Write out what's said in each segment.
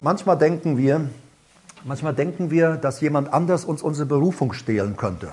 Manchmal denken wir, dass jemand anders uns unsere Berufung stehlen könnte.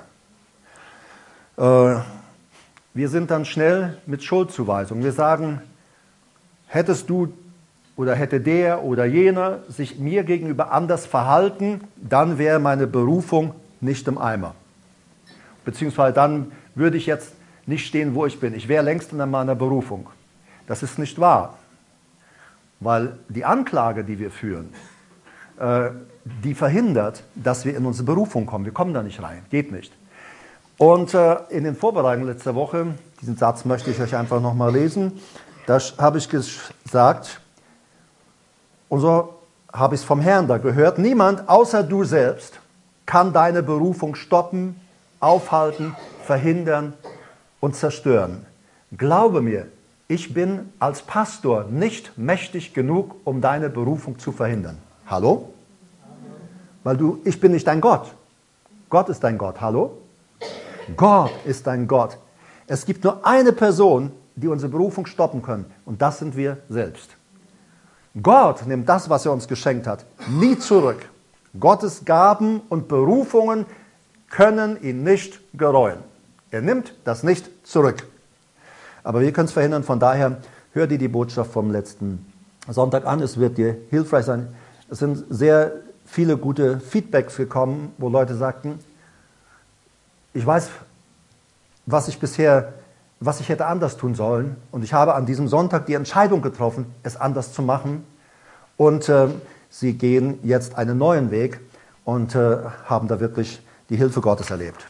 Wir sind dann schnell mit Schuldzuweisung. Wir sagen, hättest du oder hätte der oder jener sich mir gegenüber anders verhalten, dann wäre meine Berufung nicht im Eimer. Beziehungsweise dann würde ich jetzt nicht stehen, wo ich bin. Ich wäre längst in meiner Berufung. Das ist nicht wahr. Weil die Anklage, die wir führen, die verhindert, dass wir in unsere Berufung kommen. Wir kommen da nicht rein, geht nicht. Und in den Vorbereitungen letzter Woche, diesen Satz möchte ich euch einfach nochmal lesen, da habe ich gesagt, und so habe ich es vom Herrn da gehört, niemand außer du selbst kann deine Berufung stoppen, aufhalten, verhindern und zerstören. Glaube mir, ich bin als Pastor nicht mächtig genug, um deine Berufung zu verhindern. Hallo? Weil ich bin nicht dein Gott. Gott ist dein Gott. Hallo? Gott ist dein Gott. Es gibt nur eine Person, die unsere Berufung stoppen kann, und das sind wir selbst. Gott nimmt das, was er uns geschenkt hat, nie zurück. Gottes Gaben und Berufungen können ihn nicht gereuen. Er nimmt das nicht zurück. Aber wir können es verhindern, von daher hör dir die Botschaft vom letzten Sonntag an, es wird dir hilfreich sein. Es sind sehr viele gute Feedbacks gekommen, wo Leute sagten, ich weiß, was ich hätte anders tun sollen, und ich habe an diesem Sonntag die Entscheidung getroffen, es anders zu machen, und sie gehen jetzt einen neuen Weg und haben da wirklich die Hilfe Gottes erlebt.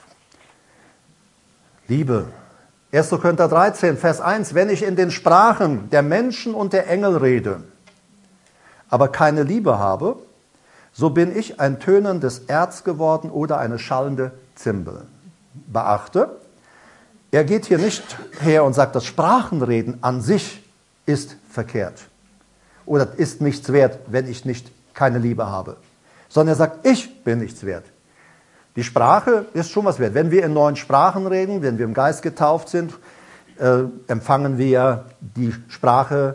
Liebe. 1. Korinther 13, Vers 1, wenn ich in den Sprachen der Menschen und der Engel rede, aber keine Liebe habe, so bin ich ein tönendes Erz geworden oder eine schallende Zimbel. Beachte, er geht hier nicht her und sagt, das Sprachenreden an sich ist verkehrt oder ist nichts wert, wenn ich keine Liebe habe, sondern er sagt, ich bin nichts wert. Die Sprache ist schon was wert. Wenn wir in neuen Sprachen reden, wenn wir im Geist getauft sind, empfangen wir die Sprache,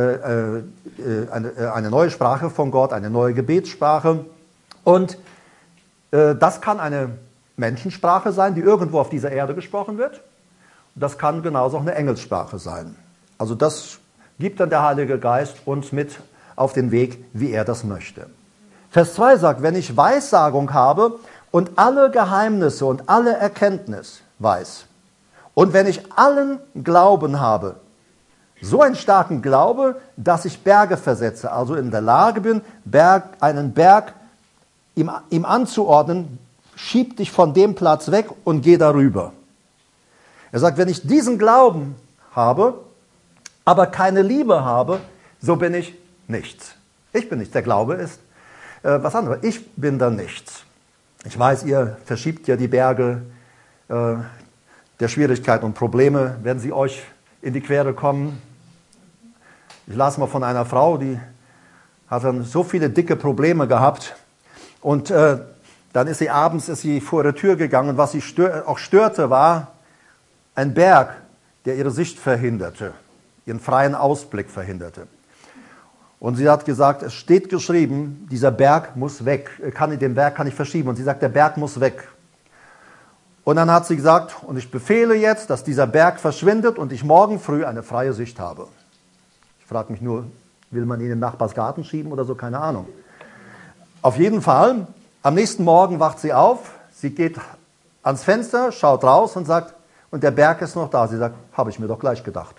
eine neue Sprache von Gott, eine neue Gebetssprache. Und das kann eine Menschensprache sein, die irgendwo auf dieser Erde gesprochen wird. Das kann genauso auch eine Engelssprache sein. Also das gibt dann der Heilige Geist uns mit auf den Weg, wie er das möchte. Vers 2 sagt, wenn ich Weissagung habe und alle Geheimnisse und alle Erkenntnis weiß, und wenn ich allen Glauben habe, so einen starken Glaube, dass ich Berge versetze, also in der Lage bin, einen Berg ihm anzuordnen, schieb dich von dem Platz weg und geh darüber. Er sagt, wenn ich diesen Glauben habe, aber keine Liebe habe, so bin ich nichts. Ich bin nichts. Der Glaube ist was anderes. Ich bin da nichts. Ich weiß, ihr verschiebt ja die Berge der Schwierigkeiten und Probleme, wenn sie euch in die Quere kommen. Ich las mal von einer Frau, die hat dann so viele dicke Probleme gehabt, und dann ist sie abends vor ihre Tür gegangen, und was sie auch störte, war ein Berg, der ihre Sicht verhinderte, ihren freien Ausblick verhinderte. Und sie hat gesagt, es steht geschrieben, dieser Berg muss weg. Den Berg kann ich verschieben. Und sie sagt, der Berg muss weg. Und dann hat sie gesagt, und ich befehle jetzt, dass dieser Berg verschwindet und ich morgen früh eine freie Sicht habe. Ich frage mich nur, will man ihn in den Nachbarsgarten schieben oder so? Keine Ahnung. Auf jeden Fall, am nächsten Morgen wacht sie auf, sie geht ans Fenster, schaut raus und sagt, und der Berg ist noch da. Sie sagt, habe ich mir doch gleich gedacht.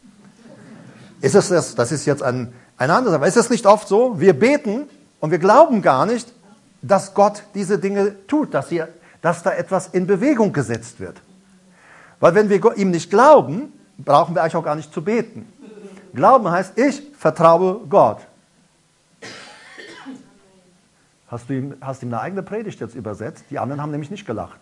Das ist jetzt ein anderes, aber ist es nicht oft so? Wir beten und wir glauben gar nicht, dass Gott diese Dinge tut, dass da etwas in Bewegung gesetzt wird. Weil wenn wir ihm nicht glauben, brauchen wir eigentlich auch gar nicht zu beten. Glauben heißt, ich vertraue Gott. Hast du ihm eine eigene Predigt jetzt übersetzt? Die anderen haben nämlich nicht gelacht.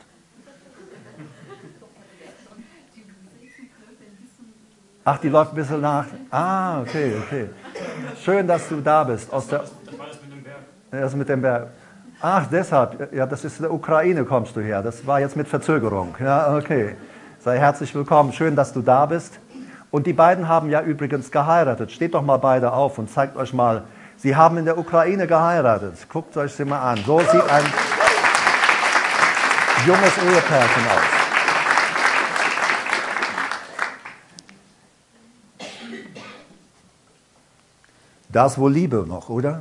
Ach, die läuft ein bisschen nach. Ah, okay. Schön, dass du da bist. Das mit dem Berg. Ach, deshalb. Ja, das ist in der Ukraine, kommst du her. Das war jetzt mit Verzögerung. Ja, okay. Sei herzlich willkommen. Schön, dass du da bist. Und die beiden haben ja übrigens geheiratet. Steht doch mal beide auf und zeigt euch mal. Sie haben in der Ukraine geheiratet. Guckt euch sie mal an. So sieht ein junges Ehepärchen aus. Da ist wohl Liebe noch, oder?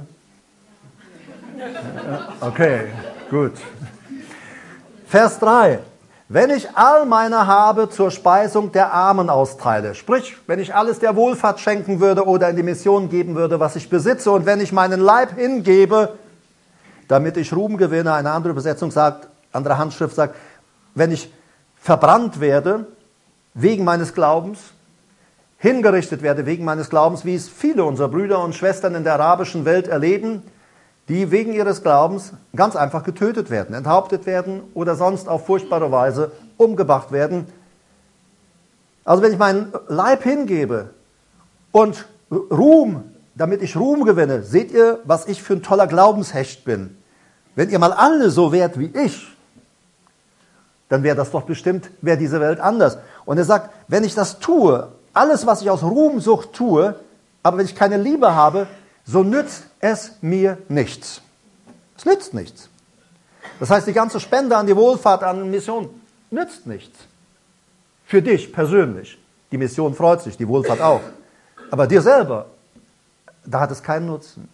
Okay, gut. Vers 3. Wenn ich all meine Habe zur Speisung der Armen austeile, sprich, wenn ich alles der Wohlfahrt schenken würde oder in die Mission geben würde, was ich besitze, und wenn ich meinen Leib hingebe, damit ich Ruhm gewinne, eine andere Übersetzung sagt, andere Handschrift sagt, wenn ich verbrannt werde wegen meines Glaubens, hingerichtet werde wegen meines Glaubens, wie es viele unserer Brüder und Schwestern in der arabischen Welt erleben, die wegen ihres Glaubens ganz einfach getötet werden, enthauptet werden oder sonst auf furchtbare Weise umgebracht werden. Also wenn ich meinen Leib hingebe und Ruhm, damit ich Ruhm gewinne, seht ihr, was ich für ein toller Glaubenshecht bin. Wenn ihr mal alle so wärt wie ich, dann wäre das doch bestimmt, wäre diese Welt anders. Und er sagt, wenn ich das tue, alles, was ich aus Ruhmsucht tue, aber wenn ich keine Liebe habe, so nützt es mir nichts. Es nützt nichts. Das heißt, die ganze Spende an die Wohlfahrt, an die Mission, nützt nichts. Für dich persönlich. Die Mission freut sich, die Wohlfahrt auch. Aber dir selber, da hat es keinen Nutzen.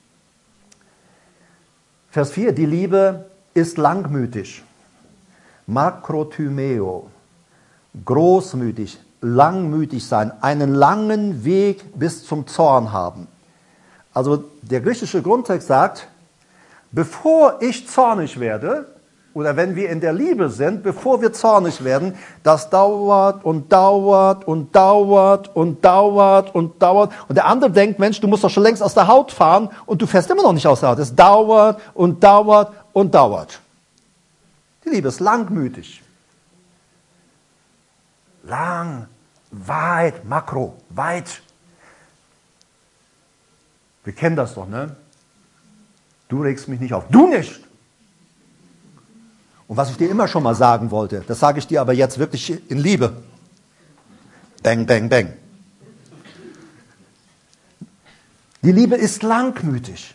Vers 4, die Liebe ist langmütig. Makrothymeo. Großmütig, langmütig sein, einen langen Weg bis zum Zorn haben. Also der griechische Grundtext sagt, bevor ich zornig werde, oder wenn wir in der Liebe sind, bevor wir zornig werden, das dauert und dauert und dauert und dauert und dauert. Und der andere denkt, Mensch, du musst doch schon längst aus der Haut fahren und du fährst immer noch nicht aus der Haut. Es dauert und dauert und dauert. Die Liebe ist langmütig. Lang, weit, makro, weit. Wir kennen das doch, ne? Du regst mich nicht auf. Du nicht! Und was ich dir immer schon mal sagen wollte, das sage ich dir aber jetzt wirklich in Liebe. Bang, bang, bang. Die Liebe ist langmütig.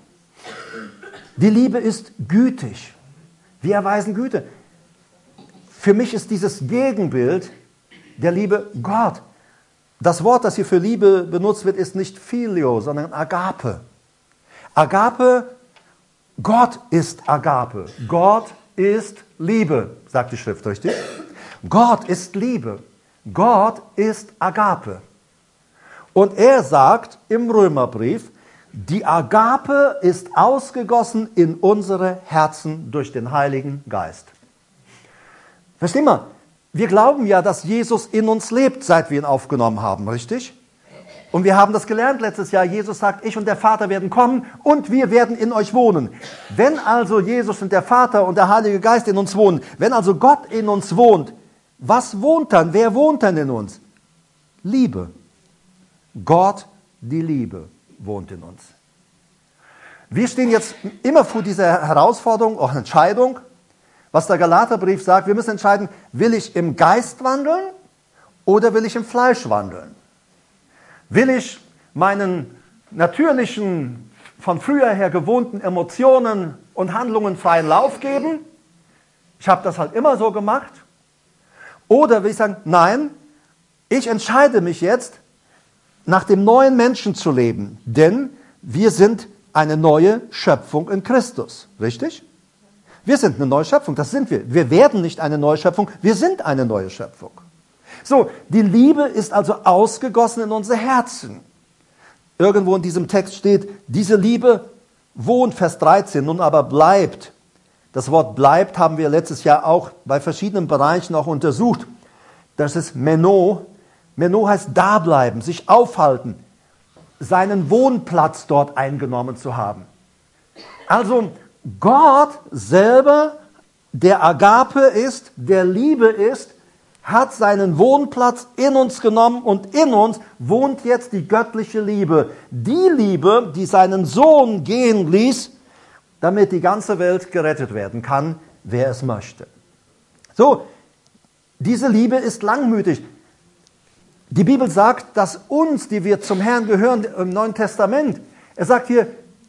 Die Liebe ist gütig. Wir erweisen Güte. Für mich ist dieses Gegenbild der Liebe Gott. Das Wort, das hier für Liebe benutzt wird, ist nicht Phileo, sondern Agape. Agape, Gott ist Agape. Gott ist Liebe, sagt die Schrift, richtig? Gott ist Liebe. Gott ist Agape. Und er sagt im Römerbrief, die Agape ist ausgegossen in unsere Herzen durch den Heiligen Geist. Verstehen wir? Wir glauben ja, dass Jesus in uns lebt, seit wir ihn aufgenommen haben, richtig? Und wir haben das gelernt letztes Jahr. Jesus sagt, ich und der Vater werden kommen und wir werden in euch wohnen. Wenn also Jesus und der Vater und der Heilige Geist in uns wohnen, wenn also Gott in uns wohnt, was wohnt dann? Wer wohnt dann in uns? Liebe. Gott, die Liebe, wohnt in uns. Wir stehen jetzt immer vor dieser Herausforderung, auch Entscheidung, was der Galaterbrief sagt, wir müssen entscheiden, will ich im Geist wandeln oder will ich im Fleisch wandeln? Will ich meinen natürlichen, von früher her gewohnten Emotionen und Handlungen freien Lauf geben? Ich habe das halt immer so gemacht. Oder will ich sagen, nein, ich entscheide mich jetzt, nach dem neuen Menschen zu leben, denn wir sind eine neue Schöpfung in Christus, richtig? Wir sind eine neue Schöpfung, das sind wir. Wir werden nicht eine neue Schöpfung, wir sind eine neue Schöpfung. So, die Liebe ist also ausgegossen in unsere Herzen. Irgendwo in diesem Text steht, diese Liebe wohnt, Vers 13, nun aber bleibt. Das Wort bleibt haben wir letztes Jahr auch bei verschiedenen Bereichen auch untersucht. Das ist Meno. Meno heißt da bleiben, sich aufhalten, seinen Wohnplatz dort eingenommen zu haben. Also Gott selber, der Agape ist, der Liebe ist, hat seinen Wohnplatz in uns genommen und in uns wohnt jetzt die göttliche Liebe. Die Liebe, die seinen Sohn gehen ließ, damit die ganze Welt gerettet werden kann, wer es möchte. So, diese Liebe ist langmütig. Die Bibel sagt, dass uns, die wir zum Herrn gehören, im Neuen Testament, er sagt hier,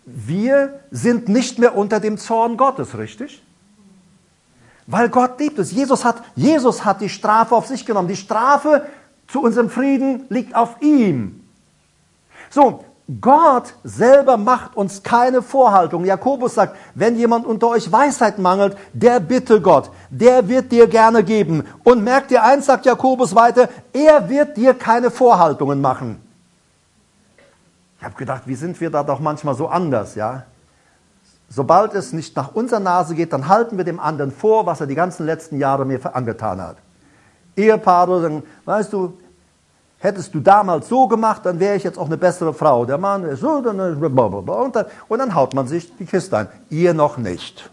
wir sind nicht mehr unter dem Zorn Gottes, richtig? Weil Gott liebt es. Jesus hat die Strafe auf sich genommen. Die Strafe zu unserem Frieden liegt auf ihm. So, Gott selber macht uns keine Vorhaltung. Jakobus sagt, wenn jemand unter euch Weisheit mangelt, der bitte Gott, der wird dir gerne geben. Und merkt ihr eins, sagt Jakobus weiter, er wird dir keine Vorhaltungen machen. Ich habe gedacht, wie sind wir da doch manchmal so anders, ja? Sobald es nicht nach unserer Nase geht, dann halten wir dem anderen vor, was er die ganzen letzten Jahre mir angetan hat. Ehepaare sagen, weißt du, hättest du damals so gemacht, dann wäre ich jetzt auch eine bessere Frau. Der Mann ist so, und dann haut man sich die Kiste ein. Ihr noch nicht.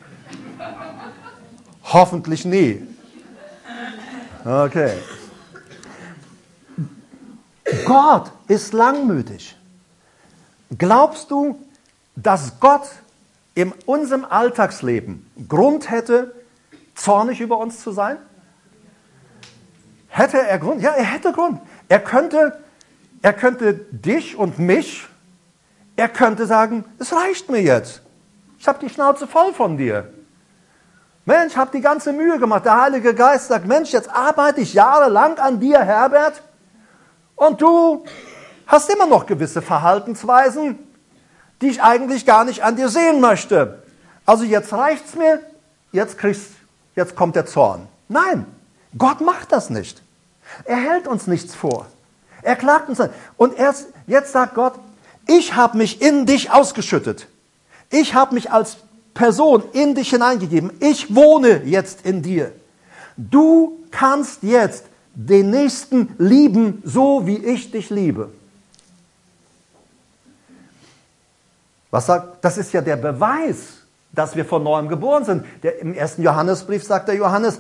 Hoffentlich nie. Okay. Gott ist langmütig. Glaubst du, dass Gott in unserem Alltagsleben Grund hätte, zornig über uns zu sein? Hätte er Grund? Ja, er hätte Grund. Er könnte dich und mich, er könnte sagen, es reicht mir jetzt. Ich habe die Schnauze voll von dir. Mensch, ich habe die ganze Mühe gemacht. Der Heilige Geist sagt, Mensch, jetzt arbeite ich jahrelang an dir, Herbert, und du hast immer noch gewisse Verhaltensweisen, die ich eigentlich gar nicht an dir sehen möchte. Also jetzt reicht's mir, jetzt kommt der Zorn. Nein, Gott macht das nicht. Er hält uns nichts vor. Er klagt uns an. Und jetzt sagt Gott, ich habe mich in dich ausgeschüttet. Ich habe mich als Person in dich hineingegeben. Ich wohne jetzt in dir. Du kannst jetzt den Nächsten lieben, so wie ich dich liebe. Was sagt? Das ist ja der Beweis, dass wir von Neuem geboren sind. Im 1. Johannesbrief sagt der Johannes,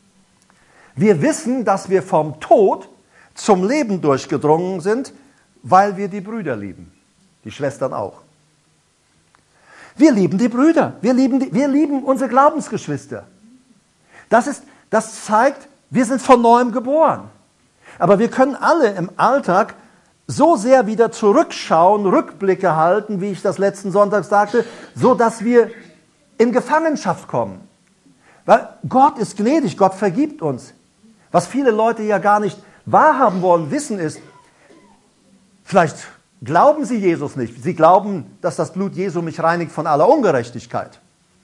wir wissen, dass wir vom Tod zum Leben durchgedrungen sind, weil wir die Brüder lieben. Die Schwestern auch. Wir lieben die Brüder. Wir lieben unsere Glaubensgeschwister. Das zeigt, wir sind von Neuem geboren. Aber wir können alle im Alltag so sehr wieder zurückschauen, Rückblicke halten, wie ich das letzten Sonntag sagte, so dass wir in Gefangenschaft kommen. Weil Gott ist gnädig, Gott vergibt uns. Was viele Leute ja gar nicht wahrhaben wollen, wissen ist, vielleicht glauben sie Jesus nicht. Sie glauben, dass das Blut Jesu mich reinigt von aller Ungerechtigkeit.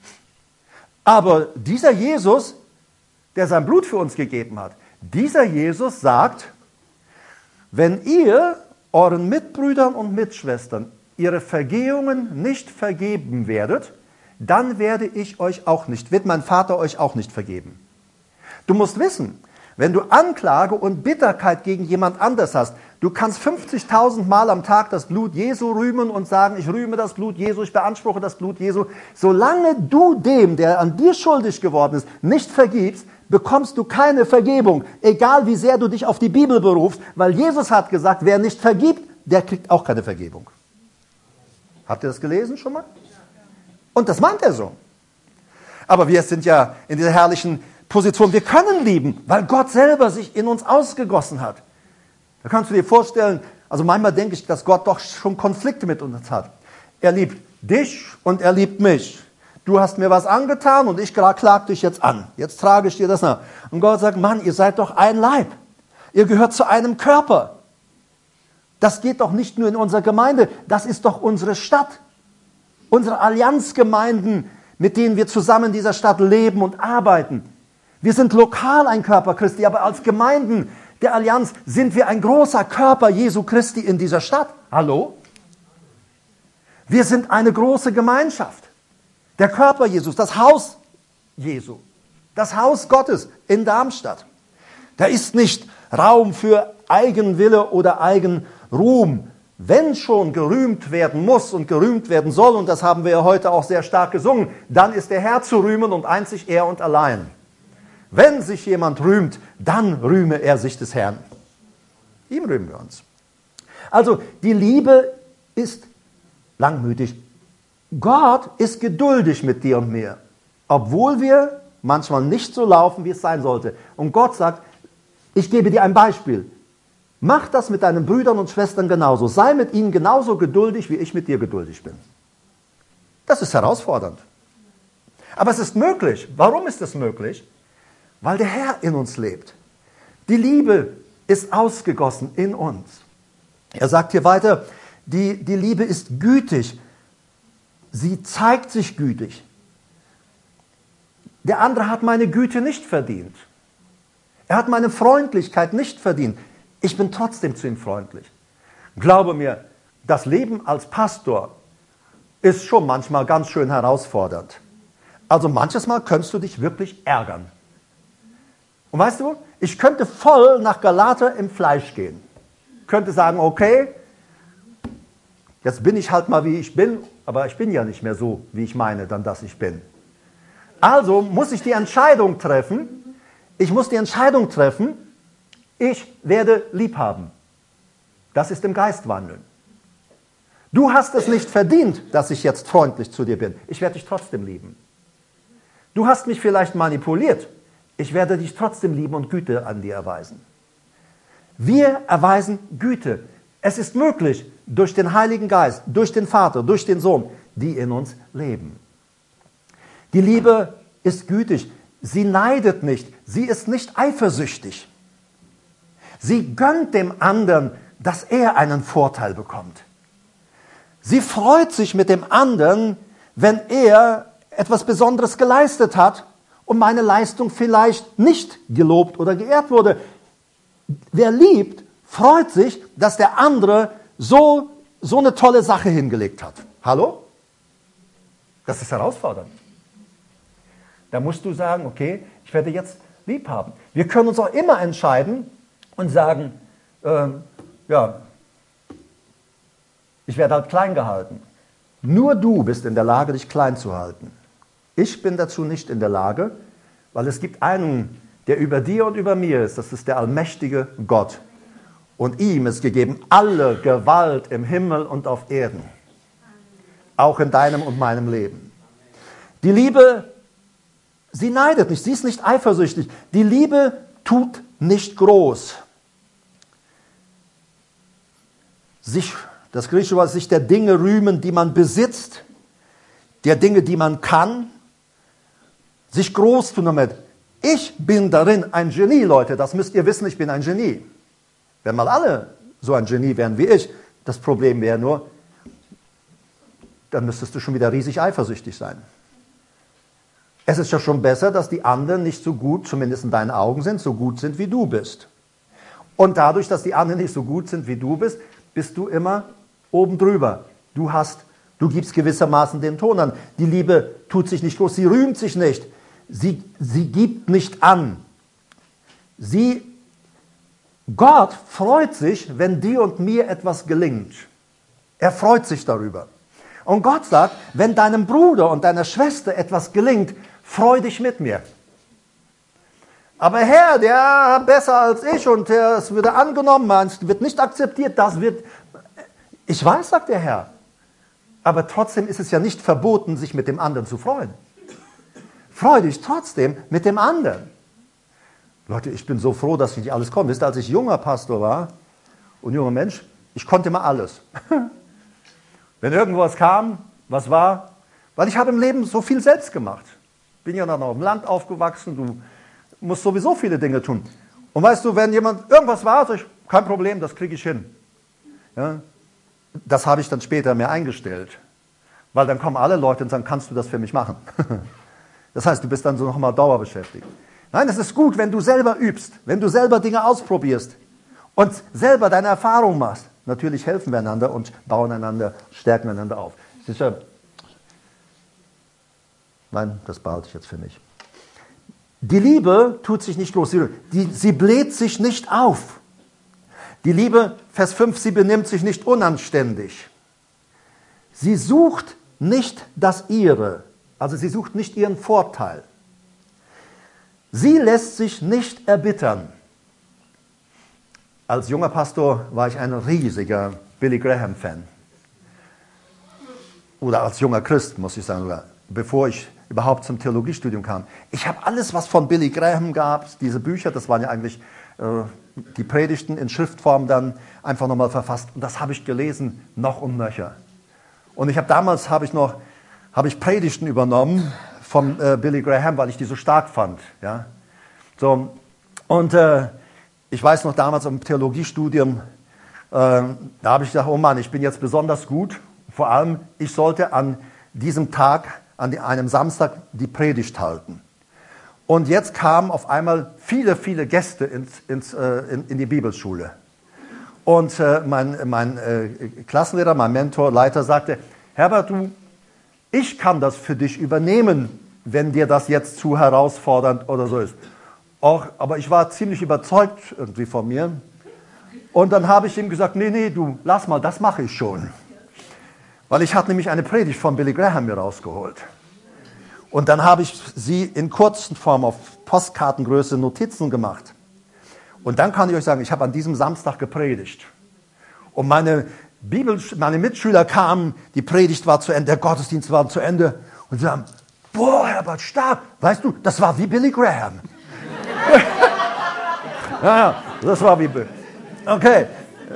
Aber dieser Jesus, der sein Blut für uns gegeben hat, dieser Jesus sagt, wenn ihr euren Mitbrüdern und Mitschwestern ihre Vergehungen nicht vergeben werdet, dann wird mein Vater euch auch nicht vergeben. Du musst wissen, wenn du Anklage und Bitterkeit gegen jemand anders hast, du kannst 50.000 Mal am Tag das Blut Jesu rühmen und sagen, ich rühme das Blut Jesu, ich beanspruche das Blut Jesu. Solange du dem, der an dir schuldig geworden ist, nicht vergibst, bekommst du keine Vergebung, egal wie sehr du dich auf die Bibel berufst, weil Jesus hat gesagt, wer nicht vergibt, der kriegt auch keine Vergebung. Habt ihr das gelesen schon mal? Und das meint er so. Aber wir sind ja in dieser herrlichen Position, wir können lieben, weil Gott selber sich in uns ausgegossen hat. Da kannst du dir vorstellen, also manchmal denke ich, dass Gott doch schon Konflikte mit uns hat. Er liebt dich und er liebt mich. Du hast mir was angetan und ich klage dich jetzt an. Jetzt trage ich dir das nach. Und Gott sagt, Mann, ihr seid doch ein Leib. Ihr gehört zu einem Körper. Das geht doch nicht nur in unserer Gemeinde, das ist doch unsere Stadt. Unsere Allianzgemeinden, mit denen wir zusammen in dieser Stadt leben und arbeiten. Wir sind lokal ein Körper Christi, aber als Gemeinden der Allianz sind wir ein großer Körper Jesu Christi in dieser Stadt. Hallo? Wir sind eine große Gemeinschaft. Der Körper Jesus, das Haus Jesu, das Haus Gottes in Darmstadt. Da ist nicht Raum für Eigenwille oder Eigenruhm. Wenn schon gerühmt werden muss und gerühmt werden soll, und das haben wir ja heute auch sehr stark gesungen, dann ist der Herr zu rühmen und einzig er und allein. Wenn sich jemand rühmt, dann rühme er sich des Herrn. Ihm rühmen wir uns. Also die Liebe ist langmütig. Gott ist geduldig mit dir und mir, obwohl wir manchmal nicht so laufen, wie es sein sollte. Und Gott sagt, ich gebe dir ein Beispiel. Mach das mit deinen Brüdern und Schwestern genauso. Sei mit ihnen genauso geduldig, wie ich mit dir geduldig bin. Das ist herausfordernd. Aber es ist möglich. Warum ist es möglich? Weil der Herr in uns lebt. Die Liebe ist ausgegossen in uns. Er sagt hier weiter, die Liebe ist gütig. Sie zeigt sich gütig. Der andere hat meine Güte nicht verdient. Er hat meine Freundlichkeit nicht verdient. Ich bin trotzdem zu ihm freundlich. Glaube mir, das Leben als Pastor ist schon manchmal ganz schön herausfordernd. Also manches Mal könntest du dich wirklich ärgern. Und weißt du, ich könnte voll nach Galater im Fleisch gehen. Könnte sagen, okay, jetzt bin ich halt mal wie ich bin, aber ich bin ja nicht mehr so, wie ich meine, dann dass ich bin. Also muss ich die Entscheidung treffen, ich werde lieb haben. Das ist im Geist wandeln. Du hast es nicht verdient, dass ich jetzt freundlich zu dir bin. Ich werde dich trotzdem lieben. Du hast mich vielleicht manipuliert. Ich werde dich trotzdem lieben und Güte an dir erweisen. Wir erweisen Güte. Es ist möglich durch den Heiligen Geist, durch den Vater, durch den Sohn, die in uns leben. Die Liebe ist gütig. Sie neidet nicht. Sie ist nicht eifersüchtig. Sie gönnt dem anderen, dass er einen Vorteil bekommt. Sie freut sich mit dem anderen, wenn er etwas Besonderes geleistet hat und meine Leistung vielleicht nicht gelobt oder geehrt wurde. Wer liebt, freut sich, dass der andere so eine tolle Sache hingelegt hat. Hallo? Das ist herausfordernd. Da musst du sagen, okay, ich werde jetzt lieb haben. Wir können uns auch immer entscheiden und sagen, ich werde halt klein gehalten. Nur du bist in der Lage, dich klein zu halten. Ich bin dazu nicht in der Lage, weil es gibt einen, der über dir und über mir ist. Das ist der allmächtige Gott. Und ihm ist gegeben alle Gewalt im Himmel und auf Erden. Auch in deinem und meinem Leben. Die Liebe, sie neidet nicht, sie ist nicht eifersüchtig. Die Liebe tut nicht groß. Das griechische Wort, sich der Dinge rühmen, die man besitzt, der Dinge, die man kann, sich groß tun damit. Ich bin darin ein Genie, Leute, das müsst ihr wissen, ich bin ein Genie. Wenn mal alle so ein Genie wären wie ich, das Problem wäre nur, dann müsstest du schon wieder riesig eifersüchtig sein. Es ist ja schon besser, dass die anderen nicht so gut, zumindest in deinen Augen sind, so gut sind, wie du bist. Und dadurch, dass die anderen nicht so gut sind, wie du bist, bist du immer oben drüber. Du gibst gewissermaßen den Ton an. Die Liebe tut sich nicht groß, sie rühmt sich nicht. Sie gibt nicht an. Gott freut sich, wenn dir und mir etwas gelingt. Er freut sich darüber. Und Gott sagt, wenn deinem Bruder und deiner Schwester etwas gelingt, freu dich mit mir. Aber Herr, der ist besser als ich und es wird angenommen, es wird nicht akzeptiert, ich weiß, sagt der Herr. Aber trotzdem ist es ja nicht verboten, sich mit dem anderen zu freuen. Freu dich trotzdem mit dem anderen. Leute, ich bin so froh, dass nicht alles kommt. Wisst ihr, als ich junger Pastor war und junger Mensch, ich konnte immer alles. Wenn irgendwas kam, was war, weil ich habe im Leben so viel selbst gemacht. Bin ja dann auf dem Land aufgewachsen, du musst sowieso viele Dinge tun. Und weißt du, wenn jemand irgendwas war, sag ich, kein Problem, das kriege ich hin. Ja? Das habe ich dann später mir eingestellt. Weil dann kommen alle Leute und sagen, kannst du das für mich machen? Das heißt, du bist dann so nochmal dauerbeschäftigt. Nein, es ist gut, wenn du selber übst, wenn du selber Dinge ausprobierst und selber deine Erfahrung machst. Natürlich helfen wir einander und bauen einander, stärken einander auf. Sicher? Nein, das behalte ich jetzt für mich. Die Liebe tut sich nicht groß, sie bläht sich nicht auf. Die Liebe, Vers 5, sie benimmt sich nicht unanständig. Sie sucht nicht das Ihre, also sie sucht nicht ihren Vorteil. Sie lässt sich nicht erbittern. Als junger Pastor war ich ein riesiger Billy Graham-Fan. Oder als junger Christ, muss ich sagen, bevor ich überhaupt zum Theologiestudium kam. Ich habe alles, was von Billy Graham gab, diese Bücher, das waren ja eigentlich die Predigten in Schriftform dann einfach nochmal verfasst. Und das habe ich gelesen, noch und nöcher. Und damals habe ich noch habe ich Predigten übernommen von Billy Graham, weil ich die so stark fand. Ja? So, und ich weiß noch damals im Theologiestudium, da habe ich gedacht, oh Mann, ich bin jetzt besonders gut. Vor allem, ich sollte an diesem Tag, an einem Samstag, die Predigt halten. Und jetzt kamen auf einmal viele, viele Gäste in die Bibelschule. Und mein Klassenlehrer, mein Mentor, Leiter sagte, Herbert, ich kann das für dich übernehmen, wenn dir das jetzt zu herausfordernd oder so ist. Aber ich war ziemlich überzeugt irgendwie von mir. Und dann habe ich ihm gesagt, nee, du, lass mal, das mache ich schon. Weil ich hatte nämlich eine Predigt von Billy Graham mir rausgeholt. Und dann habe ich sie in kurzen Form auf Postkartengröße Notizen gemacht. Und dann kann ich euch sagen, ich habe an diesem Samstag gepredigt. Und meine Mitschüler kamen, die Predigt war zu Ende, der Gottesdienst war zu Ende. Und sie sagen, boah, Herbert, stark. Weißt du, das war wie Billy Graham. Ja, das war wie Billy. Okay.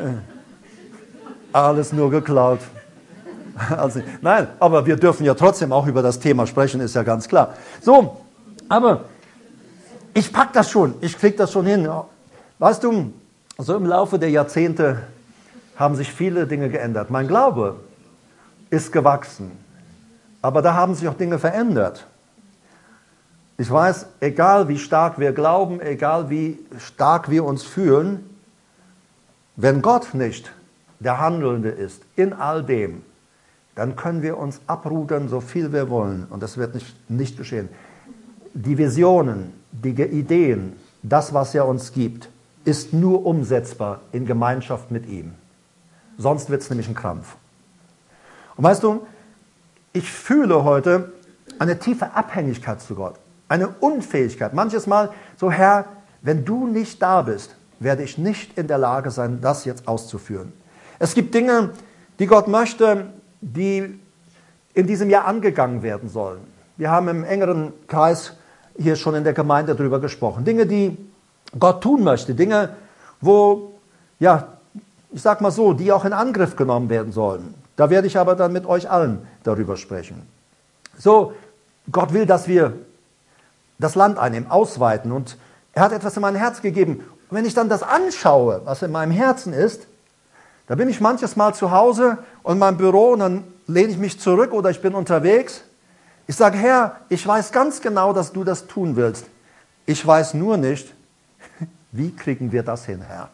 Alles nur geklaut. Also, nein, aber wir dürfen ja trotzdem auch über das Thema sprechen, ist ja ganz klar. So, aber ich pack das schon, ich krieg das schon hin. Weißt du, so im Laufe der Jahrzehnte haben sich viele Dinge geändert. Mein Glaube ist gewachsen, aber da haben sich auch Dinge verändert. Ich weiß, egal wie stark wir glauben, egal wie stark wir uns fühlen, wenn Gott nicht der Handelnde ist in all dem, dann können wir uns abrudern, so viel wir wollen. Und das wird nicht geschehen. Die Visionen, die Ideen, das, was er uns gibt, ist nur umsetzbar in Gemeinschaft mit ihm. Sonst wird es nämlich ein Krampf. Und weißt du, ich fühle heute eine tiefe Abhängigkeit zu Gott. Eine Unfähigkeit. Manches Mal so, Herr, wenn du nicht da bist, werde ich nicht in der Lage sein, das jetzt auszuführen. Es gibt Dinge, die Gott möchte, die in diesem Jahr angegangen werden sollen. Wir haben im engeren Kreis hier schon in der Gemeinde darüber gesprochen. Dinge, die Gott tun möchte. Dinge, wo, ja, ich sag mal so, die auch in Angriff genommen werden sollen. Da werde ich aber dann mit euch allen darüber sprechen. So, Gott will, dass wir das Land einnehmen, ausweiten. Und er hat etwas in mein Herz gegeben. Und wenn ich dann das anschaue, was in meinem Herzen ist, da bin ich manches Mal zu Hause und in meinem Büro und dann lehne ich mich zurück oder ich bin unterwegs. Ich sage, Herr, ich weiß ganz genau, dass du das tun willst. Ich weiß nur nicht, wie kriegen wir das hin, Herr?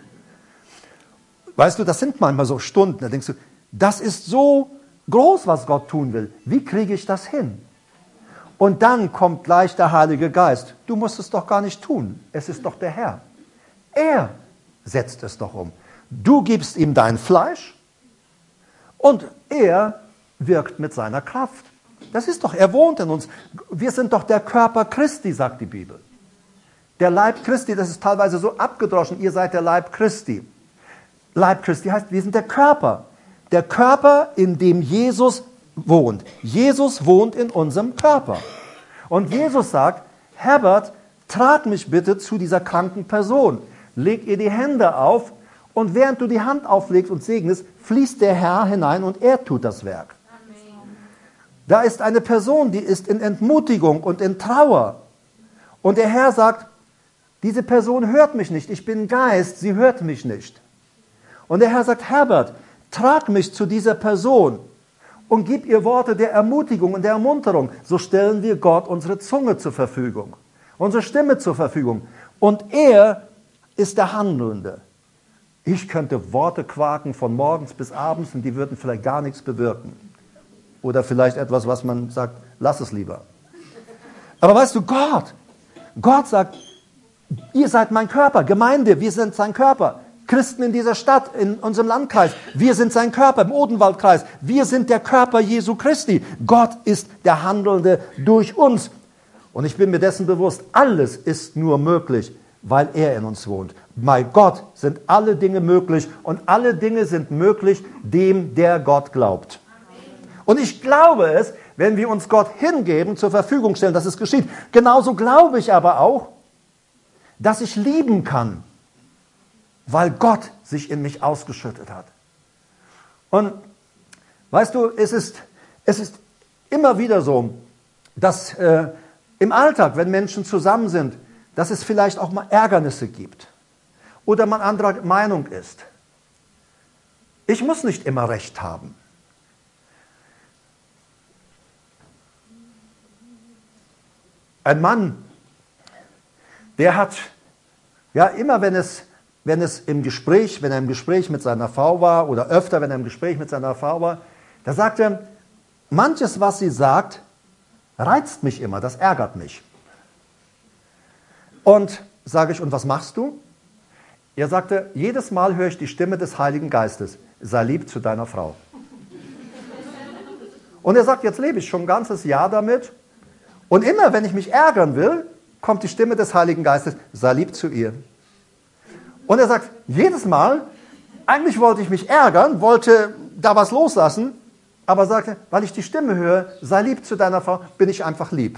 Weißt du, das sind manchmal so Stunden, da denkst du, das ist so groß, was Gott tun will. Wie kriege ich das hin? Und dann kommt gleich der Heilige Geist. Du musst es doch gar nicht tun. Es ist doch der Herr. Er setzt es doch um. Du gibst ihm dein Fleisch und er wirkt mit seiner Kraft. Das ist doch, er wohnt in uns. Wir sind doch der Körper Christi, sagt die Bibel. Der Leib Christi, das ist teilweise so abgedroschen, ihr seid der Leib Christi. Leib Christi heißt, wir sind der Körper. Der Körper, in dem Jesus wohnt. Jesus wohnt in unserem Körper. Und Jesus sagt, Herbert, trag mich bitte zu dieser kranken Person. Leg ihr die Hände auf und während du die Hand auflegst und segnest, fließt der Herr hinein und er tut das Werk. Amen. Da ist eine Person, die ist in Entmutigung und in Trauer. Und der Herr sagt, diese Person hört mich nicht, ich bin Geist, sie hört mich nicht. Und der Herr sagt, Herbert, trag mich zu dieser Person und gib ihr Worte der Ermutigung und der Ermunterung. So stellen wir Gott unsere Zunge zur Verfügung, unsere Stimme zur Verfügung. Und er ist der Handelnde. Ich könnte Worte quaken von morgens bis abends und die würden vielleicht gar nichts bewirken. Oder vielleicht etwas, was man sagt, lass es lieber. Aber weißt du, Gott sagt, ihr seid mein Körper, Gemeinde, wir sind sein Körper. Christen in dieser Stadt, in unserem Landkreis, wir sind sein Körper, im Odenwaldkreis, wir sind der Körper Jesu Christi. Gott ist der Handelnde durch uns. Und ich bin mir dessen bewusst, alles ist nur möglich, weil er in uns wohnt. Bei Gott sind alle Dinge möglich und alle Dinge sind möglich dem, der Gott glaubt. Und ich glaube es, wenn wir uns Gott hingeben, zur Verfügung stellen, dass es geschieht. Genauso glaube ich aber auch, dass ich lieben kann, weil Gott sich in mich ausgeschüttet hat. Und weißt du, immer wieder so, dass im Alltag, wenn Menschen zusammen sind, dass es vielleicht auch mal Ärgernisse gibt oder man anderer Meinung ist. Ich muss nicht immer Recht haben. Ein Mann, der hat, ja immer wenn er im Gespräch mit seiner Frau war oder öfter, wenn er im Gespräch mit seiner Frau war, da sagt er, manches, was sie sagt, reizt mich immer, das ärgert mich. Und sage ich, und was machst du? Er sagte, jedes Mal höre ich die Stimme des Heiligen Geistes, sei lieb zu deiner Frau. Und er sagt, jetzt lebe ich schon ein ganzes Jahr damit. Und immer, wenn ich mich ärgern will, kommt die Stimme des Heiligen Geistes, sei lieb zu ihr. Und er sagt, jedes Mal, eigentlich wollte ich mich ärgern, wollte da was loslassen, aber sagte, weil ich die Stimme höre, sei lieb zu deiner Frau, bin ich einfach lieb.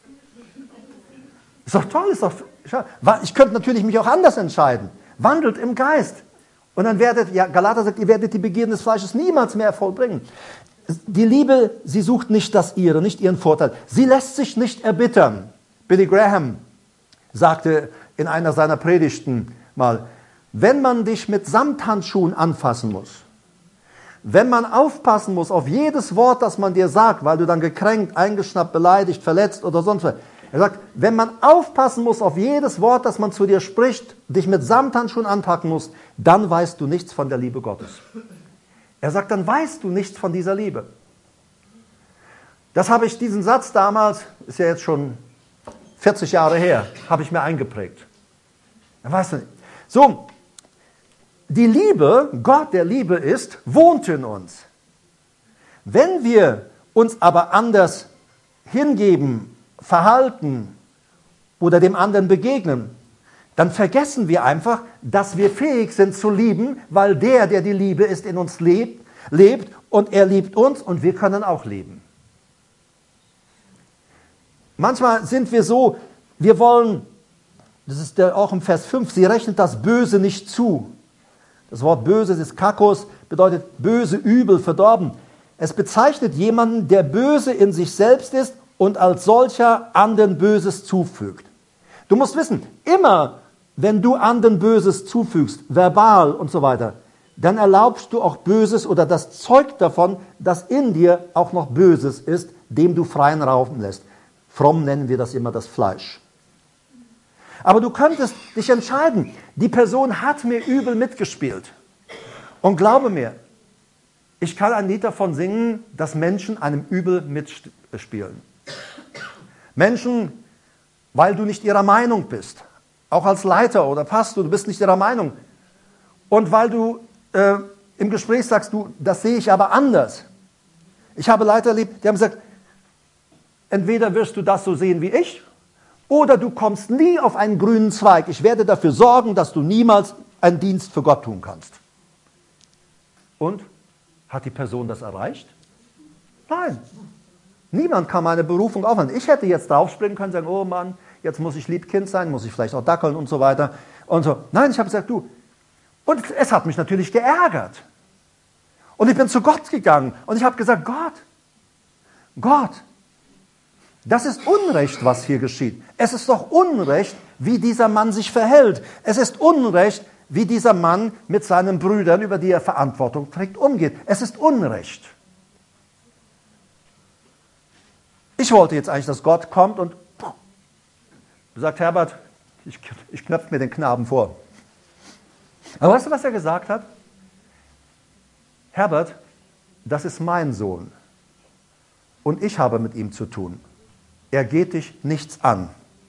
Ist doch toll, ist doch schade. Ich könnte natürlich mich auch anders entscheiden. Wandelt im Geist. Und dann Galater sagt, ihr werdet die Begierden des Fleisches niemals mehr vollbringen. Die Liebe, sie sucht nicht das ihre, nicht ihren Vorteil. Sie lässt sich nicht erbittern. Billy Graham sagte in einer seiner Predigten mal, wenn man dich mit Samthandschuhen anfassen muss, wenn man aufpassen muss auf jedes Wort, das man dir sagt, weil du dann gekränkt, eingeschnappt, beleidigt, verletzt oder sonst was. Er sagt, wenn man aufpassen muss auf jedes Wort, das man zu dir spricht, dich mit Samthandschuhen anpacken muss, dann weißt du nichts von der Liebe Gottes. Er sagt, dann weißt du nichts von dieser Liebe. Das habe ich, diesen Satz damals, ist ja jetzt schon 40 Jahre her, habe ich mir eingeprägt. Dann weißt du nicht. So, die Liebe, Gott, der Liebe ist, wohnt in uns. Wenn wir uns aber anders hingeben, verhalten oder dem anderen begegnen, dann vergessen wir einfach, dass wir fähig sind zu lieben, weil der die Liebe ist, in uns lebt und er liebt uns und wir können auch lieben. Manchmal sind wir so, wir wollen, das ist auch im Vers 5, sie rechnet das Böse nicht zu. Das Wort Böse ist Kakos, bedeutet böse, übel, verdorben. Es bezeichnet jemanden, der böse in sich selbst ist und als solcher anderen Böses zufügt. Du musst wissen, immer wenn du anderen Böses zufügst, verbal und so weiter, dann erlaubst du auch Böses oder das zeugt davon, dass in dir auch noch Böses ist, dem du freien Raum lässt. Fromm nennen wir das immer das Fleisch. Aber du könntest dich entscheiden, die Person hat mir übel mitgespielt. Und glaube mir, ich kann ein Lied davon singen, dass Menschen einem übel mitspielen. Menschen, weil du nicht ihrer Meinung bist. Auch als Leiter oder Pastor, du bist nicht ihrer Meinung. Und weil du im Gespräch sagst, du, das sehe ich aber anders. Ich habe Leiter erlebt, die haben gesagt, entweder wirst du das so sehen wie ich, oder du kommst nie auf einen grünen Zweig. Ich werde dafür sorgen, dass du niemals einen Dienst für Gott tun kannst. Und? Hat die Person das erreicht? Nein. Niemand kann meine Berufung aufhören. Ich hätte jetzt draufspringen können und sagen, oh Mann, jetzt muss ich Liebkind sein, muss ich vielleicht auch dackeln und so weiter. Und so. Nein, ich habe gesagt, du. Und es hat mich natürlich geärgert. Und ich bin zu Gott gegangen und ich habe gesagt, Gott, das ist Unrecht, was hier geschieht. Es ist doch Unrecht, wie dieser Mann sich verhält. Es ist Unrecht, wie dieser Mann mit seinen Brüdern, über die er Verantwortung trägt, umgeht. Es ist Unrecht. Ich wollte jetzt eigentlich, dass Gott kommt und sagt, Herbert, ich knöpfe mir den Knaben vor. Aber weißt du, was er gesagt hat? Herbert, das ist mein Sohn und ich habe mit ihm zu tun. Er geht dich nichts an.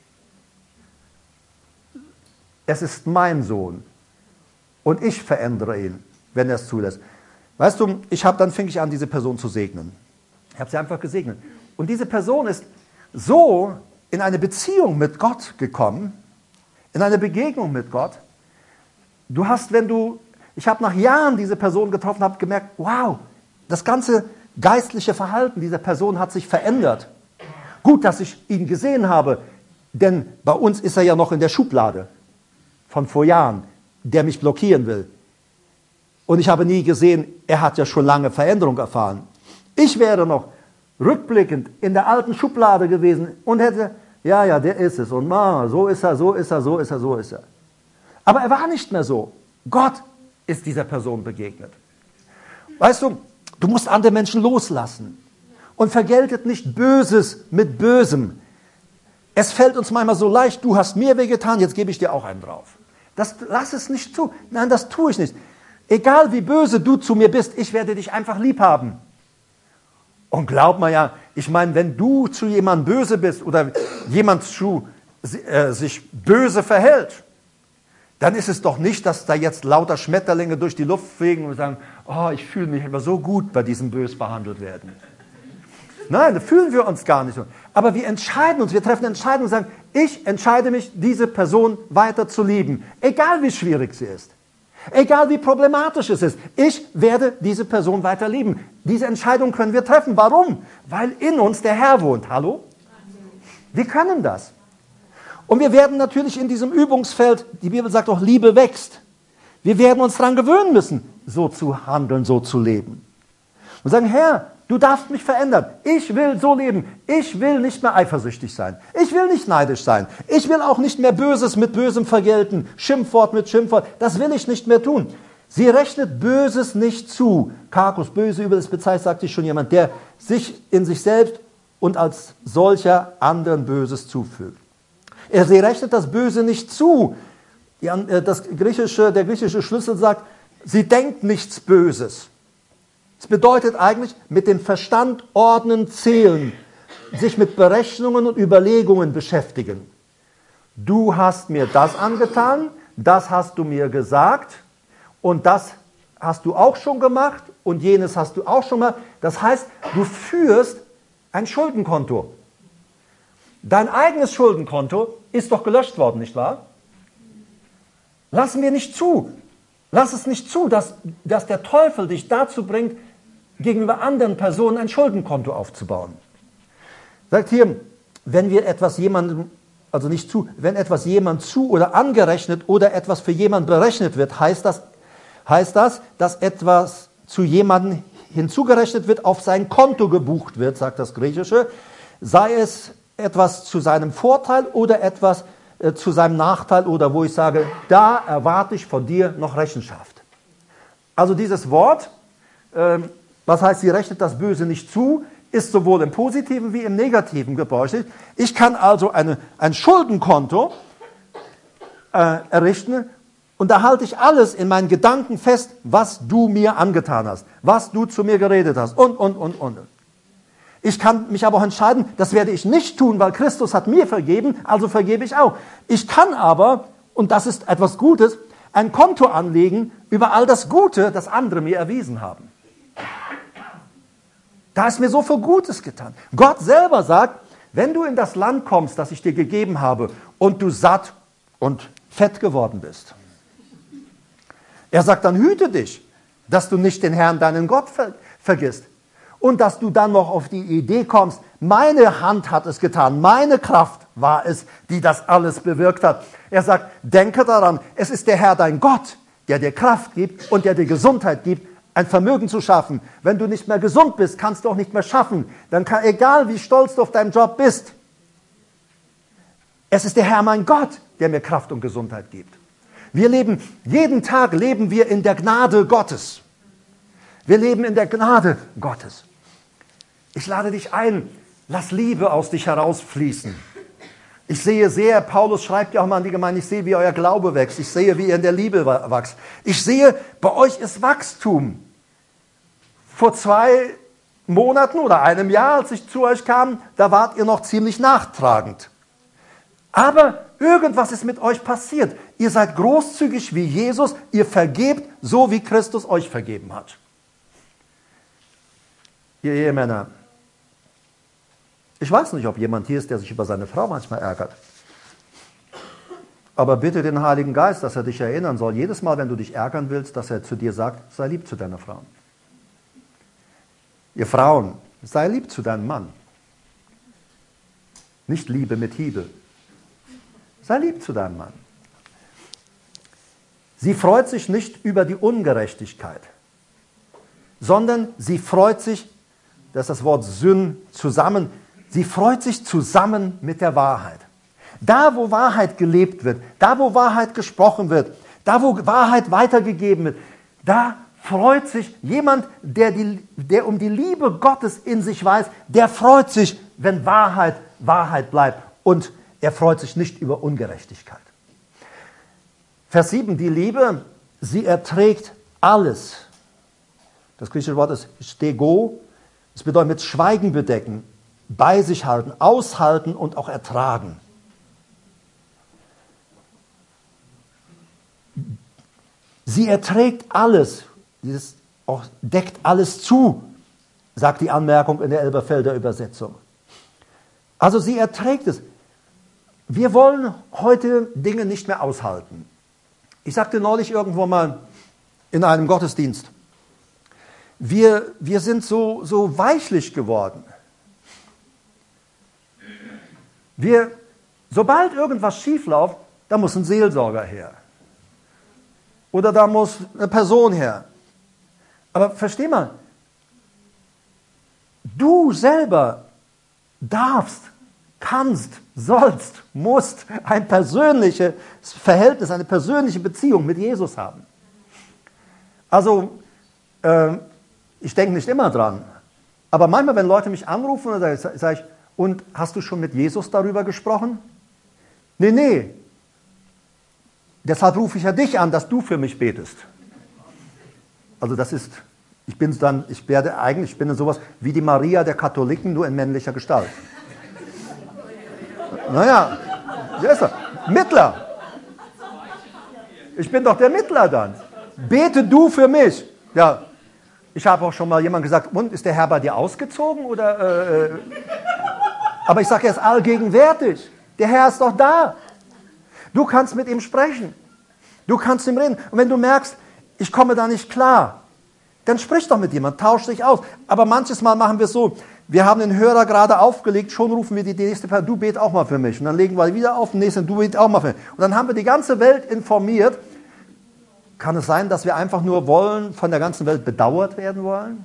Es ist mein Sohn und ich verändere ihn, wenn er es zulässt. Weißt du, dann fing ich an, diese Person zu segnen. Ich habe sie einfach gesegnet. Und diese Person ist so in eine Beziehung mit Gott gekommen, in eine Begegnung mit Gott. Ich habe nach Jahren diese Person getroffen, habe gemerkt, wow, das ganze geistliche Verhalten dieser Person hat sich verändert. Gut, dass ich ihn gesehen habe, denn bei uns ist er ja noch in der Schublade von vor Jahren, der mich blockieren will. Und ich habe nie gesehen, er hat ja schon lange Veränderung erfahren. Ich wäre noch rückblickend in der alten Schublade gewesen und hätte, ja, der ist es und so ist er, so ist er, so ist er, so ist er. Aber er war nicht mehr so. Gott ist dieser Person begegnet. Weißt du, du musst andere Menschen loslassen und vergeltet nicht Böses mit Bösem. Es fällt uns manchmal so leicht, du hast mir wehgetan, jetzt gebe ich dir auch einen drauf. Lass es nicht zu. Nein, das tue ich nicht. Egal wie böse du zu mir bist, ich werde dich einfach lieb haben. Und glaub mal ja, ich meine, wenn du zu jemandem böse bist oder jemand sich böse verhält, dann ist es doch nicht, dass da jetzt lauter Schmetterlinge durch die Luft fliegen und sagen, oh, ich fühle mich immer so gut bei diesem bös behandelt werden. Nein, da fühlen wir uns gar nicht so. Aber wir entscheiden uns, wir treffen Entscheidungen und sagen, ich entscheide mich, diese Person weiter zu lieben. Egal wie schwierig sie ist. Egal wie problematisch es ist. Ich werde diese Person weiter lieben. Diese Entscheidung können wir treffen. Warum? Weil in uns der Herr wohnt. Hallo? Wir können das. Und wir werden natürlich in diesem Übungsfeld, die Bibel sagt auch, Liebe wächst. Wir werden uns daran gewöhnen müssen, so zu handeln, so zu leben. Und sagen, Herr, du darfst mich verändern. Ich will so leben. Ich will nicht mehr eifersüchtig sein. Ich will nicht neidisch sein. Ich will auch nicht mehr Böses mit Bösem vergelten. Schimpfwort mit Schimpfwort. Das will ich nicht mehr tun. Sie rechnet Böses nicht zu. Karkus, böse über das bezeichnet, sagte schon jemand, der sich in sich selbst und als solcher anderen Böses zufügt. Sie rechnet das Böse nicht zu. Der griechische Schlüssel sagt, sie denkt nichts Böses. Es bedeutet eigentlich, mit dem Verstand ordnen, zählen, sich mit Berechnungen und Überlegungen beschäftigen. Du hast mir das angetan, das hast du mir gesagt und das hast du auch schon gemacht und jenes hast du auch schon gemacht. Das heißt, du führst ein Schuldenkonto. Dein eigenes Schuldenkonto ist doch gelöscht worden, nicht wahr? Lassen wir nicht zu. Lass es nicht zu, dass der Teufel dich dazu bringt, gegenüber anderen Personen ein Schuldenkonto aufzubauen. Sagt hier, wenn etwas jemandem zu oder angerechnet oder etwas für jemanden berechnet wird, heißt das, dass etwas zu jemandem hinzugerechnet wird, auf sein Konto gebucht wird, sagt das Griechische, sei es etwas zu seinem Vorteil oder etwas zu seinem Nachteil oder wo ich sage, da erwarte ich von dir noch Rechenschaft. Also dieses Wort, was heißt, sie rechnet das Böse nicht zu, ist sowohl im Positiven wie im Negativen gebräuchlich. Ich kann also ein Schuldenkonto errichten und da halte ich alles in meinen Gedanken fest, was du mir angetan hast, was du zu mir geredet hast und. Ich kann mich aber auch entscheiden, das werde ich nicht tun, weil Christus hat mir vergeben, also vergebe ich auch. Ich kann aber, und das ist etwas Gutes, ein Konto anlegen über all das Gute, das andere mir erwiesen haben. Da ist mir so viel Gutes getan. Gott selber sagt, wenn du in das Land kommst, das ich dir gegeben habe, und du satt und fett geworden bist. Er sagt, dann hüte dich, dass du nicht den Herrn, deinen Gott, vergisst. Und dass du dann noch auf die Idee kommst, meine Hand hat es getan, meine Kraft war es, die das alles bewirkt hat. Er sagt, denke daran, es ist der Herr, dein Gott, der dir Kraft gibt und der dir Gesundheit gibt, ein Vermögen zu schaffen. Wenn du nicht mehr gesund bist, kannst du auch nicht mehr schaffen. Dann kann, egal wie stolz du auf deinem Job bist, es ist der Herr, mein Gott, der mir Kraft und Gesundheit gibt. Jeden Tag leben wir in der Gnade Gottes. Wir leben in der Gnade Gottes. Ich lade dich ein, lass Liebe aus dich herausfließen. Ich sehe sehr, Paulus schreibt ja auch mal an die Gemeinde, ich sehe, wie euer Glaube wächst. Ich sehe, wie ihr in der Liebe wächst. Ich sehe, bei euch ist Wachstum. Vor 2 Monaten oder einem Jahr, als ich zu euch kam, da wart ihr noch ziemlich nachtragend. Aber irgendwas ist mit euch passiert. Ihr seid großzügig wie Jesus, ihr vergebt, so wie Christus euch vergeben hat. Ihr Ehemänner, ich weiß nicht, ob jemand hier ist, der sich über seine Frau manchmal ärgert. Aber bitte den Heiligen Geist, dass er dich erinnern soll, jedes Mal, wenn du dich ärgern willst, dass er zu dir sagt, sei lieb zu deiner Frau. Ihr Frauen, sei lieb zu deinem Mann. Nicht Liebe mit Hiebe. Sei lieb zu deinem Mann. Sie freut sich nicht über die Ungerechtigkeit, sondern sie freut sich das ist das Wort Syn, zusammen. Sie freut sich zusammen mit der Wahrheit. Da, wo Wahrheit gelebt wird, da, wo Wahrheit gesprochen wird, da, wo Wahrheit weitergegeben wird, da freut sich jemand, der um die Liebe Gottes in sich weiß, der freut sich, wenn Wahrheit Wahrheit bleibt. Und er freut sich nicht über Ungerechtigkeit. Vers 7, die Liebe, sie erträgt alles. Das griechische Wort ist stego. Das bedeutet mit Schweigen bedecken, bei sich halten, aushalten und auch ertragen. Sie erträgt alles. Dieses auch deckt alles zu, sagt die Anmerkung in der Elberfelder Übersetzung. Also sie erträgt es. Wir wollen heute Dinge nicht mehr aushalten. Ich sagte neulich irgendwo mal in einem Gottesdienst, wir sind so weichlich geworden. Sobald irgendwas schief läuft, da muss ein Seelsorger her. Oder da muss eine Person her. Aber versteh mal, du selber darfst, kannst, sollst, musst ein persönliches Verhältnis, eine persönliche Beziehung mit Jesus haben. Also, ich denke nicht immer dran, aber manchmal, wenn Leute mich anrufen, dann sage ich, und hast du schon mit Jesus darüber gesprochen? Nee. Deshalb rufe ich ja dich an, dass du für mich betest. Also ich bin sowas wie die Maria der Katholiken, nur in männlicher Gestalt. Naja, wer ist er? Mittler. Ich bin doch der Mittler dann. Bete du für mich. Ja, ich habe auch schon mal jemand gesagt, und ist der Herr bei dir ausgezogen? Aber ich sage, er ist allgegenwärtig. Der Herr ist doch da. Du kannst mit ihm sprechen. Du kannst ihm reden. Und wenn du merkst, ich komme da nicht klar, dann sprich doch mit jemandem, tausch dich aus. Aber manches Mal machen wir es so, wir haben den Hörer gerade aufgelegt, schon rufen wir die nächste Person, du bet auch mal für mich. Und dann legen wir wieder auf, den nächsten, du bet auch mal für mich. Und dann haben wir die ganze Welt informiert. Kann es sein, dass wir einfach nur von der ganzen Welt bedauert werden wollen?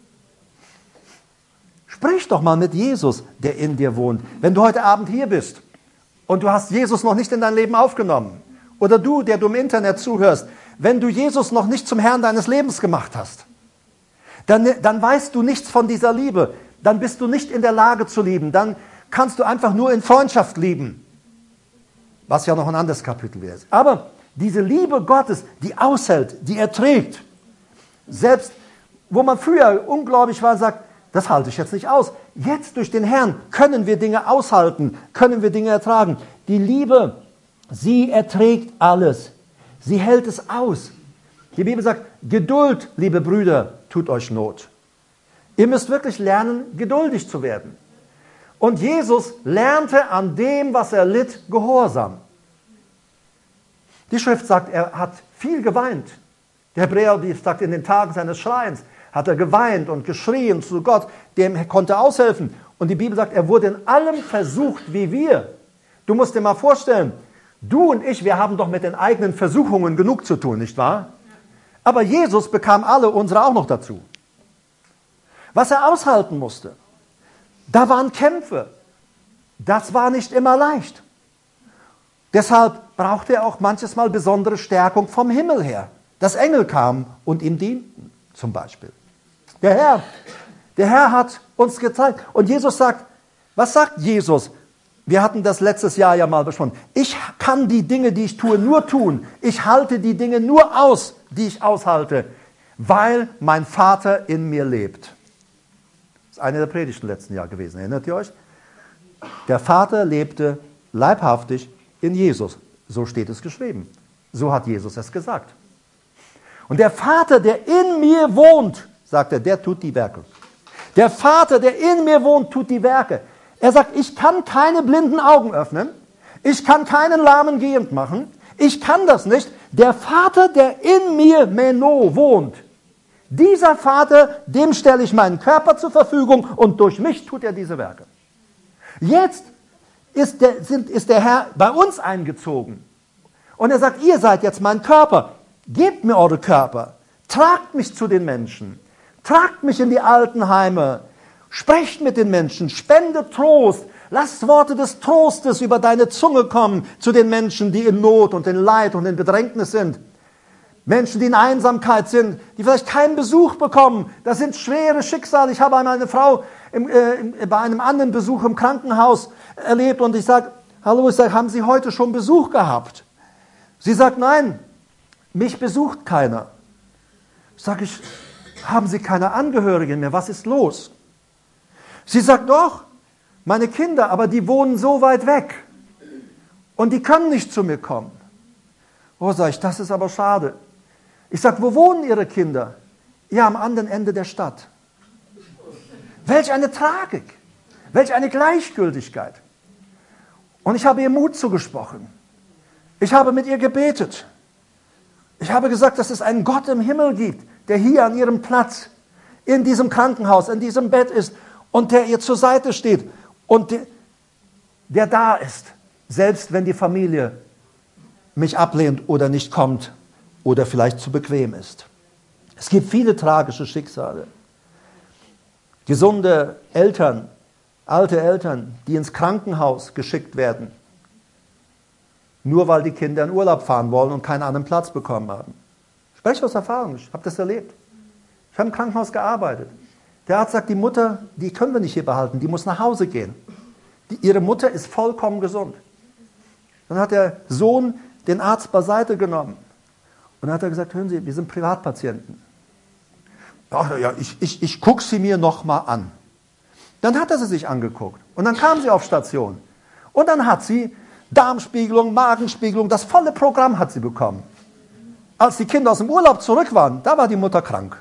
Sprich doch mal mit Jesus, der in dir wohnt. Wenn du heute Abend hier bist und du hast Jesus noch nicht in dein Leben aufgenommen, oder du, der du im Internet zuhörst, wenn du Jesus noch nicht zum Herrn deines Lebens gemacht hast, dann weißt du nichts von dieser Liebe. Dann bist du nicht in der Lage zu lieben. Dann kannst du einfach nur in Freundschaft lieben. Was ja noch ein anderes Kapitel wäre. Aber diese Liebe Gottes, die aushält, die erträgt. Selbst, wo man früher ungläubig war, sagt, das halte ich jetzt nicht aus. Jetzt durch den Herrn können wir Dinge aushalten, können wir Dinge ertragen. Die Liebe, sie erträgt alles. Sie hält es aus. Die Bibel sagt, Geduld, liebe Brüder, tut euch Not. Ihr müsst wirklich lernen, geduldig zu werden. Und Jesus lernte an dem, was er litt, Gehorsam. Die Schrift sagt, er hat viel geweint. Der Hebräerbrief sagt, in den Tagen seines Schreins hat er geweint und geschrien zu Gott, dem konnte aushelfen. Und die Bibel sagt, er wurde in allem versucht wie wir. Du musst dir mal vorstellen, du und ich, wir haben doch mit den eigenen Versuchungen genug zu tun, nicht wahr? Aber Jesus bekam alle unsere auch noch dazu. Was er aushalten musste, da waren Kämpfe. Das war nicht immer leicht. Deshalb brauchte er auch manches Mal besondere Stärkung vom Himmel her. Dass Engel kamen und ihm dienten, zum Beispiel. Der Herr hat uns gezeigt. Und Jesus sagt, was sagt Jesus? Wir hatten das letztes Jahr ja mal besprochen. Ich kann die Dinge, die ich tue, nur tun. Ich halte die Dinge nur aus, die ich aushalte, weil mein Vater in mir lebt. Das ist eine der Predigten letzten Jahr gewesen. Erinnert ihr euch? Der Vater lebte leibhaftig in Jesus. So steht es geschrieben. So hat Jesus es gesagt. Und der Vater, der in mir wohnt, sagt er, der tut die Werke. Der Vater, der in mir wohnt, tut die Werke. Er sagt, ich kann keine blinden Augen öffnen. Ich kann keinen Lahmen gehend machen. Ich kann das nicht. Der Vater, der in mir, Meno, wohnt. Dieser Vater, dem stelle ich meinen Körper zur Verfügung und durch mich tut er diese Werke. Jetzt ist der Herr bei uns eingezogen. Und er sagt, ihr seid jetzt mein Körper. Gebt mir eure Körper. Tragt mich zu den Menschen. Tragt mich in die Altenheime. Sprecht mit den Menschen, spende Trost. Lasst Worte des Trostes über deine Zunge kommen zu den Menschen, die in Not und in Leid und in Bedrängnis sind. Menschen, die in Einsamkeit sind, die vielleicht keinen Besuch bekommen. Das sind schwere Schicksale. Ich habe einmal eine Frau bei einem anderen Besuch im Krankenhaus erlebt und ich sage, hallo, haben Sie heute schon Besuch gehabt? Sie sagt, nein, mich besucht keiner. Sag ich, haben Sie keine Angehörigen mehr? Was ist los? Sie sagt, doch, meine Kinder, aber die wohnen so weit weg und die können nicht zu mir kommen. Oh, sag ich, das ist aber schade. Ich sage, wo wohnen Ihre Kinder? Ja, am anderen Ende der Stadt. Welch eine Tragik, welch eine Gleichgültigkeit. Und ich habe ihr Mut zugesprochen. Ich habe mit ihr gebetet. Ich habe gesagt, dass es einen Gott im Himmel gibt, der hier an ihrem Platz, in diesem Krankenhaus, in diesem Bett ist und der ihr zur Seite steht und der da ist, selbst wenn die Familie mich ablehnt oder nicht kommt oder vielleicht zu bequem ist. Es gibt viele tragische Schicksale. Gesunde Eltern, alte Eltern, die ins Krankenhaus geschickt werden, nur weil die Kinder in Urlaub fahren wollen und keinen anderen Platz bekommen haben. Ich spreche aus Erfahrung, ich habe das erlebt. Ich habe im Krankenhaus gearbeitet. Der Arzt sagt, die Mutter, die können wir nicht hier behalten, die muss nach Hause gehen. Ihre Mutter ist vollkommen gesund. Dann hat der Sohn den Arzt beiseite genommen und dann hat er gesagt, hören Sie, wir sind Privatpatienten. Ja, ich gucke sie mir noch mal an. Dann hat er sie sich angeguckt und dann kam sie auf Station und dann hat sie Darmspiegelung, Magenspiegelung, das volle Programm hat sie bekommen. Als die Kinder aus dem Urlaub zurück waren, da war die Mutter krank.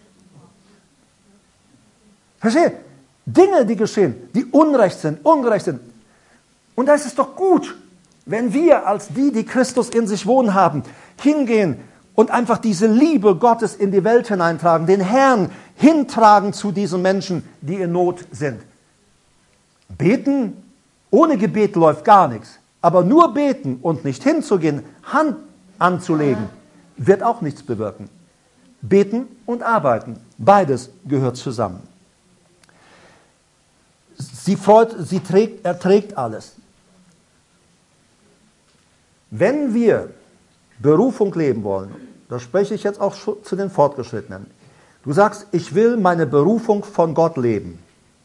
Verstehe? Dinge, die geschehen, die ungerecht sind. Und da ist es doch gut, wenn wir als die Christus in sich wohnen haben, hingehen und einfach diese Liebe Gottes in die Welt hineintragen, den Herrn hintragen zu diesen Menschen, die in Not sind. Beten, ohne Gebet läuft gar nichts. Aber nur beten und nicht hinzugehen, Hand anzulegen, wird auch nichts bewirken. Beten und arbeiten, beides gehört zusammen. Er trägt alles. Wenn wir Berufung leben wollen, da spreche ich jetzt auch zu den Fortgeschrittenen. Du sagst, ich will meine Berufung von Gott leben.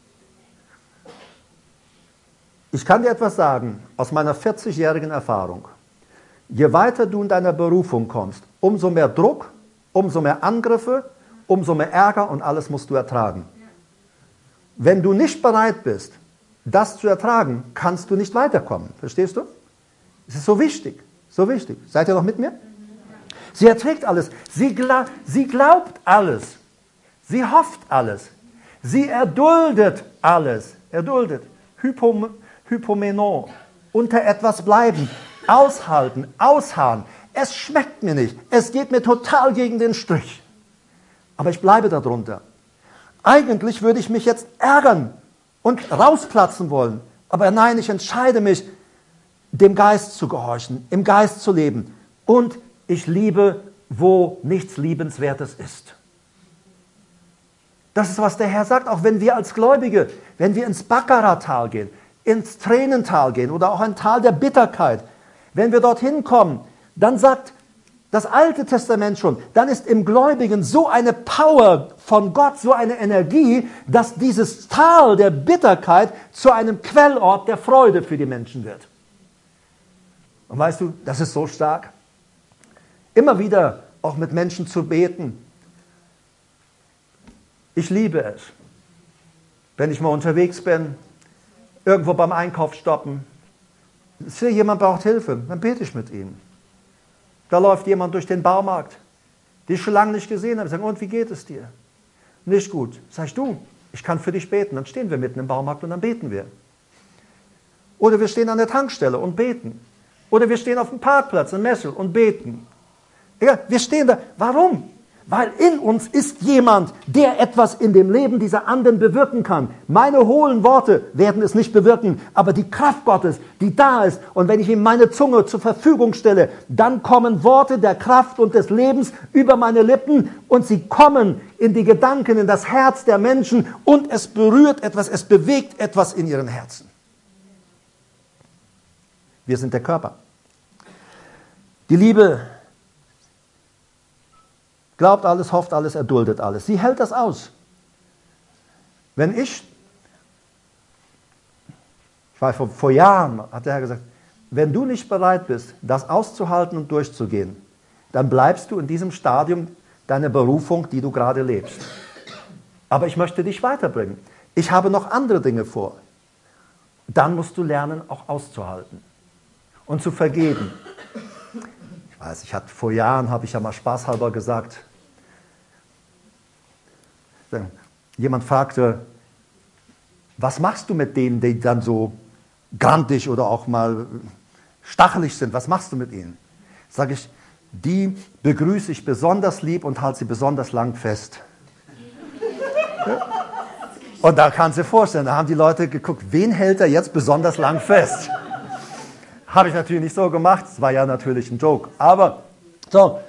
Ich kann dir etwas sagen aus meiner 40-jährigen Erfahrung. Je weiter du in deiner Berufung kommst, umso mehr Druck, umso mehr Angriffe, umso mehr Ärger und alles musst du ertragen. Wenn du nicht bereit bist, das zu ertragen, kannst du nicht weiterkommen. Verstehst du? Es ist so wichtig, so wichtig. Seid ihr noch mit mir? Sie erträgt alles. Sie glaubt alles. Sie hofft alles. Sie erduldet alles. Erduldet. Hypomeno. Unter etwas bleiben. Aushalten. Ausharren. Es schmeckt mir nicht. Es geht mir total gegen den Strich. Aber ich bleibe darunter. Eigentlich würde ich mich jetzt ärgern und rausplatzen wollen. Aber nein, ich entscheide mich, dem Geist zu gehorchen, im Geist zu leben. Und ich liebe, wo nichts Liebenswertes ist. Das ist, was der Herr sagt, auch wenn wir als Gläubige, wenn wir ins Bakkara-Tal gehen, ins Tränental gehen oder auch ein Tal der Bitterkeit, wenn wir dorthin kommen, dann sagt das Alte Testament schon, dann ist im Gläubigen so eine Power von Gott, so eine Energie, dass dieses Tal der Bitterkeit zu einem Quellort der Freude für die Menschen wird. Und weißt du, das ist so stark. Immer wieder auch mit Menschen zu beten. Ich liebe es, wenn ich mal unterwegs bin, irgendwo beim Einkauf stoppen. Sehe, jemand braucht Hilfe, dann bete ich mit ihm. Da läuft jemand durch den Baumarkt, den ich schon lange nicht gesehen habe. Ich sage, und wie geht es dir? Nicht gut. Sag ich, du, ich kann für dich beten. Dann stehen wir mitten im Baumarkt und dann beten wir. Oder wir stehen an der Tankstelle und beten. Oder wir stehen auf dem Parkplatz in Messel und beten. Ja, wir stehen da. Warum? Weil in uns ist jemand, der etwas in dem Leben dieser anderen bewirken kann. Meine hohlen Worte werden es nicht bewirken, aber die Kraft Gottes, die da ist, und wenn ich ihm meine Zunge zur Verfügung stelle, dann kommen Worte der Kraft und des Lebens über meine Lippen und sie kommen in die Gedanken, in das Herz der Menschen und es berührt etwas, es bewegt etwas in ihren Herzen. Wir sind der Körper. Die Liebe glaubt alles, hofft alles, erduldet alles. Sie hält das aus. Wenn ich weiß, vor Jahren hat der Herr gesagt, wenn du nicht bereit bist, das auszuhalten und durchzugehen, dann bleibst du in diesem Stadium deiner Berufung, die du gerade lebst. Aber ich möchte dich weiterbringen. Ich habe noch andere Dinge vor. Dann musst du lernen, auch auszuhalten und zu vergeben. Ich weiß, vor Jahren habe ich ja mal spaßhalber gesagt, jemand fragte, was machst du mit denen, die dann so grantig oder auch mal stachelig sind? Was machst du mit ihnen? Sage ich, die begrüße ich besonders lieb und halte sie besonders lang fest. Und da kannst du dir vorstellen, da haben die Leute geguckt, wen hält er jetzt besonders lang fest? Habe ich natürlich nicht so gemacht, es war ja natürlich ein Joke. Aber so,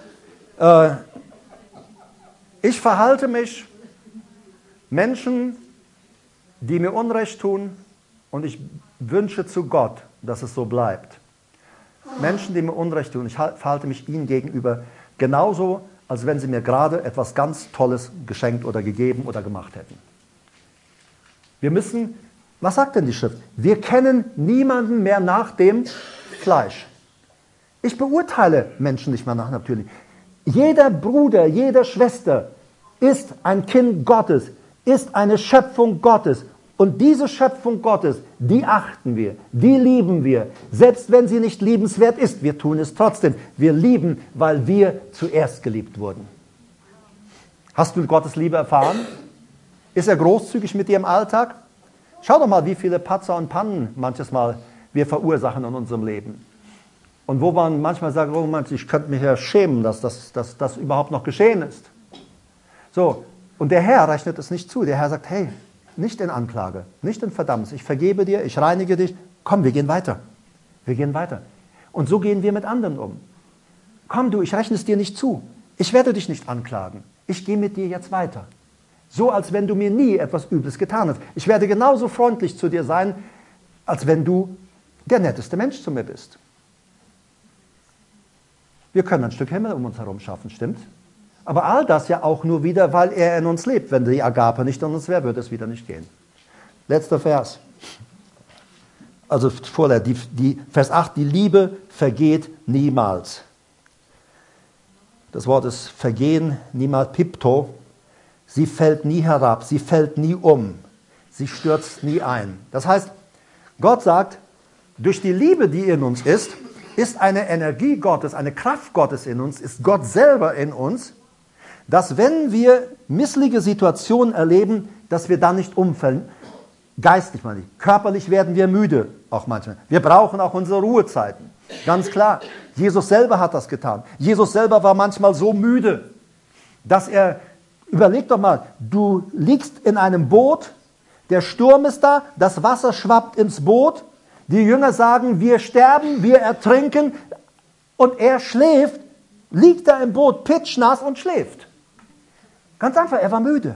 ich verhalte mich Menschen, die mir Unrecht tun, und ich wünsche zu Gott, dass es so bleibt. Menschen, die mir Unrecht tun, ich verhalte mich ihnen gegenüber genauso, als wenn sie mir gerade etwas ganz Tolles geschenkt oder gegeben oder gemacht hätten. Wir müssen, was sagt denn die Schrift? Wir kennen niemanden mehr nach dem Fleisch. Ich beurteile Menschen nicht mehr nach natürlich. Jeder Bruder, jede Schwester ist ein Kind Gottes, ist eine Schöpfung Gottes. Und diese Schöpfung Gottes, die achten wir, die lieben wir. Selbst wenn sie nicht liebenswert ist, wir tun es trotzdem. Wir lieben, weil wir zuerst geliebt wurden. Hast du Gottes Liebe erfahren? Ist er großzügig mit dir im Alltag? Schau doch mal, wie viele Patzer und Pannen manches Mal wir verursachen in unserem Leben. Und wo man manchmal sagt, oh Mann, ich könnte mich ja schämen, dass das überhaupt noch geschehen ist. So, und der Herr rechnet es nicht zu. Der Herr sagt, hey, nicht in Anklage, nicht in Verdammnis. Ich vergebe dir, ich reinige dich. Komm, wir gehen weiter. Wir gehen weiter. Und so gehen wir mit anderen um. Komm du, ich rechne es dir nicht zu. Ich werde dich nicht anklagen. Ich gehe mit dir jetzt weiter. So, als wenn du mir nie etwas Übles getan hast. Ich werde genauso freundlich zu dir sein, als wenn du der netteste Mensch zu mir bist. Wir können ein Stück Himmel um uns herum schaffen, stimmt? Aber all das ja auch nur wieder, weil er in uns lebt. Wenn die Agape nicht in uns wäre, würde es wieder nicht gehen. Letzter Vers. Also vorher, Vers 8, die Liebe vergeht niemals. Das Wort ist vergehen, niemals pipto. Sie fällt nie herab, sie fällt nie um, sie stürzt nie ein. Das heißt, Gott sagt, durch die Liebe, die in uns ist eine Energie Gottes, eine Kraft Gottes in uns, ist Gott selber in uns, dass wenn wir missliche Situationen erleben, dass wir dann nicht umfallen. Geistlich mal nicht. Körperlich werden wir müde, auch manchmal. Wir brauchen auch unsere Ruhezeiten. Ganz klar. Jesus selber hat das getan. Jesus selber war manchmal so müde, dass er, überleg doch mal, du liegst in einem Boot, der Sturm ist da, das Wasser schwappt ins Boot, die Jünger sagen, wir sterben, wir ertrinken, und er schläft, liegt da im Boot, pitschnass und schläft. Ganz einfach, er war müde.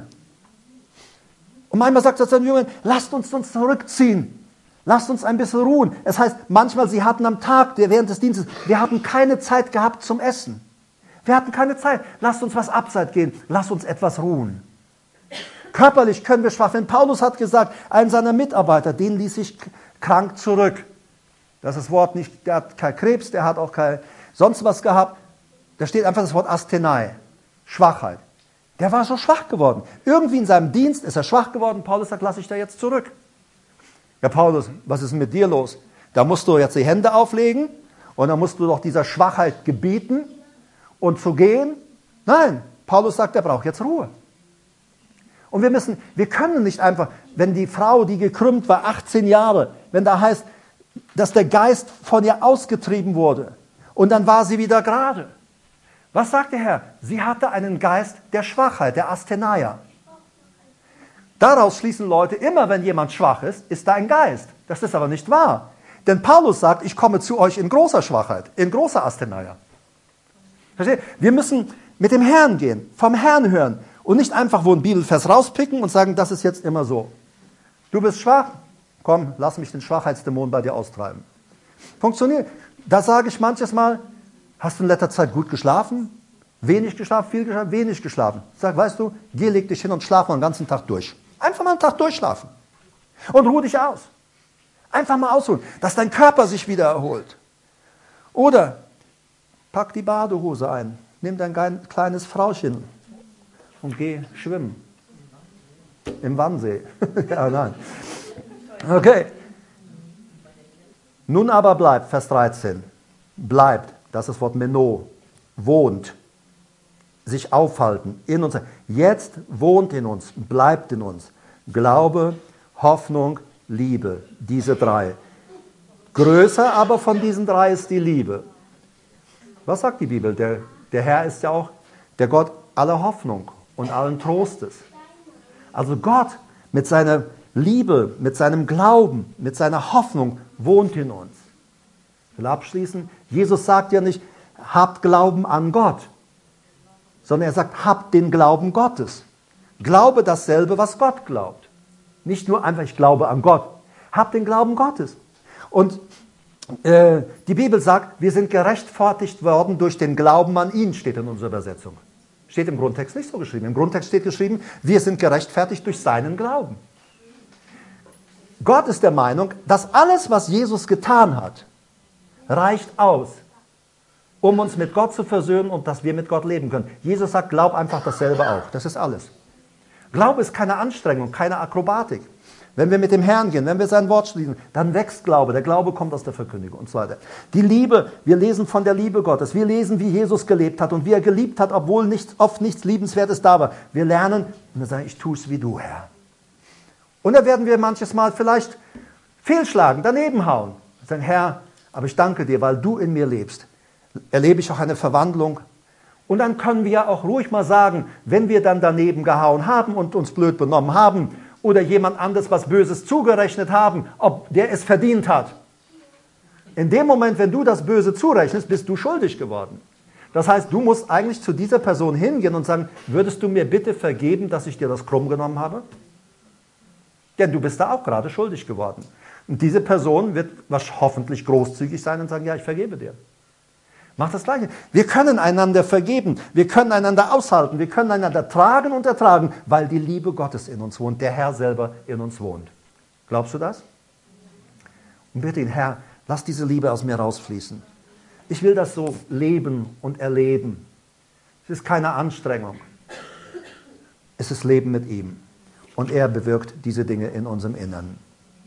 Und manchmal sagt er zu den Jüngern, lasst uns zurückziehen. Lasst uns ein bisschen ruhen. Es heißt, manchmal, sie hatten am Tag, während des Dienstes, wir hatten keine Zeit gehabt zum Essen. Wir hatten keine Zeit. Lasst uns was abseits gehen. Lasst uns etwas ruhen. Körperlich können wir schwach werden. Paulus hat gesagt, einen seiner Mitarbeiter, den ließ ich krank zurück. Das ist das Wort nicht, der hat kein Krebs, der hat auch kein sonst was gehabt. Da steht einfach das Wort Asthenai, Schwachheit. Der war so schwach geworden. Irgendwie in seinem Dienst ist er schwach geworden. Paulus sagt, lass ich da jetzt zurück. Ja, Paulus, was ist mit dir los? Da musst du jetzt die Hände auflegen und dann musst du doch dieser Schwachheit gebieten und zu gehen. Nein, Paulus sagt, er braucht jetzt Ruhe. Und wir können nicht einfach, wenn die Frau, die gekrümmt war, 18 Jahre, wenn da heißt, dass der Geist von ihr ausgetrieben wurde und dann war sie wieder gerade. Was sagt der Herr? Sie hatte einen Geist der Schwachheit, der Astheneia. Daraus schließen Leute, immer wenn jemand schwach ist, ist da ein Geist. Das ist aber nicht wahr. Denn Paulus sagt, ich komme zu euch in großer Schwachheit, in großer Astheneia. Versteht? Wir müssen mit dem Herrn gehen, vom Herrn hören und nicht einfach wo ein Bibelvers rauspicken und sagen, das ist jetzt immer so. Du bist schwach, komm, lass mich den Schwachheitsdämon bei dir austreiben. Funktioniert. Da sage ich manches Mal, hast du in letzter Zeit gut geschlafen? Wenig geschlafen, viel geschlafen, wenig geschlafen. Ich sage, weißt du, geh, leg dich hin und schlaf mal den ganzen Tag durch. Einfach mal einen Tag durchschlafen. Und ruh dich aus. Einfach mal ausruhen, dass dein Körper sich wieder erholt. Oder pack die Badehose ein, nimm dein kleines Frauchen und geh schwimmen. Im Wannsee. Ja, nein. Okay. Nun aber bleibt, Vers 13, bleibt, das ist das Wort Meno, wohnt, sich aufhalten in uns. Jetzt wohnt in uns, bleibt in uns. Glaube, Hoffnung, Liebe, diese drei. Größer aber von diesen drei ist die Liebe. Was sagt die Bibel? Der Herr ist ja auch der Gott aller Hoffnung und allen Trostes. Also Gott mit seiner Liebe, mit seinem Glauben, mit seiner Hoffnung wohnt in uns. Ich will abschließen. Jesus sagt ja nicht, habt Glauben an Gott, sondern er sagt, habt den Glauben Gottes. Glaube dasselbe, was Gott glaubt. Nicht nur einfach, ich glaube an Gott. Habt den Glauben Gottes. Und die Bibel sagt, wir sind gerechtfertigt worden durch den Glauben an ihn, steht in unserer Übersetzung. Steht im Grundtext nicht so geschrieben. Im Grundtext steht geschrieben, wir sind gerechtfertigt durch seinen Glauben. Gott ist der Meinung, dass alles, was Jesus getan hat, reicht aus, um uns mit Gott zu versöhnen und dass wir mit Gott leben können. Jesus sagt, glaub einfach dasselbe auch. Das ist alles. Glaube ist keine Anstrengung, keine Akrobatik. Wenn wir mit dem Herrn gehen, wenn wir sein Wort schließen, dann wächst Glaube. Der Glaube kommt aus der Verkündigung und so weiter. Die Liebe, wir lesen von der Liebe Gottes. Wir lesen, wie Jesus gelebt hat und wie er geliebt hat, obwohl oft nichts Liebenswertes da war. Wir lernen und dann sagen, ich tue es wie du, Herr. Und da werden wir manches Mal vielleicht fehlschlagen, daneben hauen. Und sagen, Herr, aber ich danke dir, weil du in mir lebst. Erlebe ich auch eine Verwandlung. Und dann können wir ja auch ruhig mal sagen, wenn wir dann daneben gehauen haben und uns blöd benommen haben oder jemand anderes was Böses zugerechnet haben, ob der es verdient hat. In dem Moment, wenn du das Böse zurechnest, bist du schuldig geworden. Das heißt, du musst eigentlich zu dieser Person hingehen und sagen, würdest du mir bitte vergeben, dass ich dir das krumm genommen habe? Denn du bist da auch gerade schuldig geworden. Und diese Person wird hoffentlich großzügig sein und sagen, ja, ich vergebe dir. Mach das Gleiche. Wir können einander vergeben, wir können einander aushalten, wir können einander tragen und ertragen, weil die Liebe Gottes in uns wohnt, der Herr selber in uns wohnt. Glaubst du das? Und bitte ihn, Herr, lass diese Liebe aus mir rausfließen. Ich will das so leben und erleben. Es ist keine Anstrengung. Es ist Leben mit ihm. Und er bewirkt diese Dinge in unserem Innern.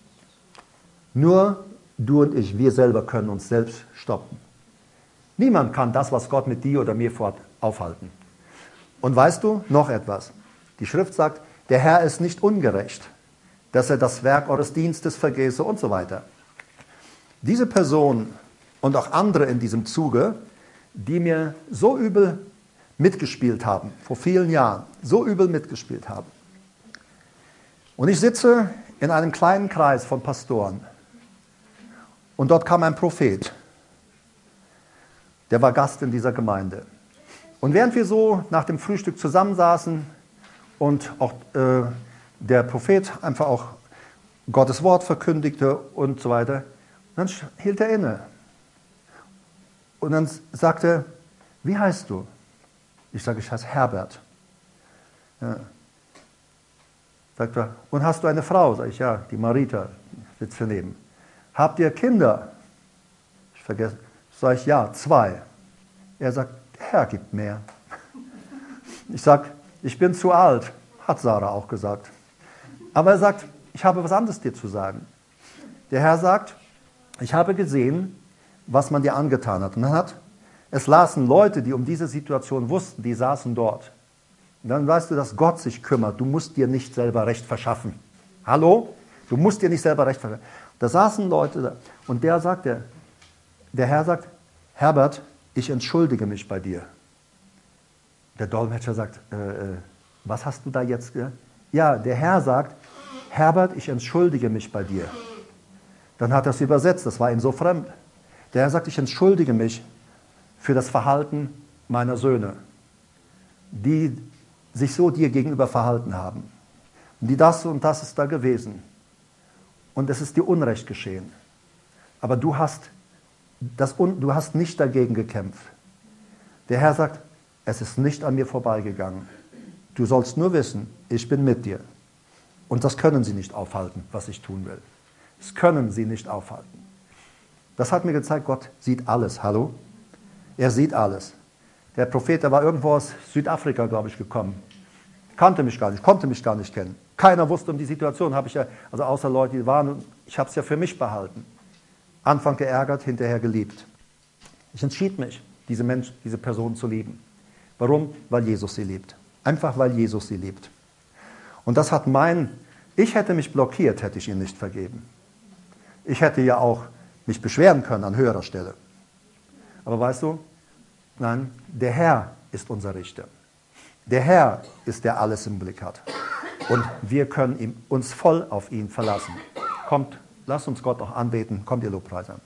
Nur du und ich, wir selber können uns selbst stoppen. Niemand kann das, was Gott mit dir oder mir vorhat, aufhalten. Und weißt du, noch etwas. Die Schrift sagt, der Herr ist nicht ungerecht, dass er das Werk eures Dienstes vergesse und so weiter. Diese Person und auch andere in diesem Zuge, die mir so übel mitgespielt haben, vor vielen Jahren, so übel mitgespielt haben. Und ich sitze in einem kleinen Kreis von Pastoren und dort kam ein Prophet. Der war Gast in dieser Gemeinde. Und während wir so nach dem Frühstück zusammensaßen und auch der Prophet einfach auch Gottes Wort verkündigte und so weiter, dann hielt er inne. Und dann sagte er, wie heißt du? Ich sage, ich heiße Herbert. Ja. Sagt er, und hast du eine Frau? Sag ich, ja, die Marita sitzt daneben. Habt ihr Kinder? Ich vergesse. Sag ich, ja, 2. Er sagt, der Herr gibt mehr. Ich sage, ich bin zu alt, hat Sarah auch gesagt. Aber er sagt, ich habe was anderes dir zu sagen. Der Herr sagt, ich habe gesehen, was man dir angetan hat. Und es lasen Leute, die um diese Situation wussten, die saßen dort. Und dann weißt du, dass Gott sich kümmert. Du musst dir nicht selber Recht verschaffen. Hallo? Du musst dir nicht selber Recht verschaffen. Da saßen Leute da. Und der Herr sagt, Herbert, ich entschuldige mich bei dir. Der Dolmetscher sagt, was hast du da jetzt gehört? Ja, der Herr sagt, Herbert, ich entschuldige mich bei dir. Dann hat er es übersetzt, das war ihm so fremd. Der Herr sagt, ich entschuldige mich für das Verhalten meiner Söhne, die sich so dir gegenüber verhalten haben. Und die das und das ist da gewesen. Und es ist dir Unrecht geschehen. Aber du hast nicht dagegen gekämpft. Der Herr sagt, es ist nicht an mir vorbeigegangen. Du sollst nur wissen, ich bin mit dir. Und das können sie nicht aufhalten, was ich tun will. Das können sie nicht aufhalten. Das hat mir gezeigt, Gott sieht alles. Hallo? Er sieht alles. Der Prophet, der war irgendwo aus Südafrika, glaube ich, gekommen. Kannte mich gar nicht, konnte mich gar nicht kennen. Keiner wusste um die Situation, habe ich ja, also außer Leute, die waren, ich habe es ja für mich behalten. Anfang geärgert, hinterher geliebt. Ich entschied mich, diese Person zu lieben. Warum? Weil Jesus sie liebt. Einfach weil Jesus sie liebt. Und das hat ich hätte mich blockiert, hätte ich ihn nicht vergeben. Ich hätte ja auch mich beschweren können an höherer Stelle. Aber weißt du, nein, der Herr ist unser Richter. Der Herr ist, der alles im Blick hat. Und wir können uns voll auf ihn verlassen. Kommt, lasst uns Gott auch anbeten. Kommt, ihr Lobpreiser.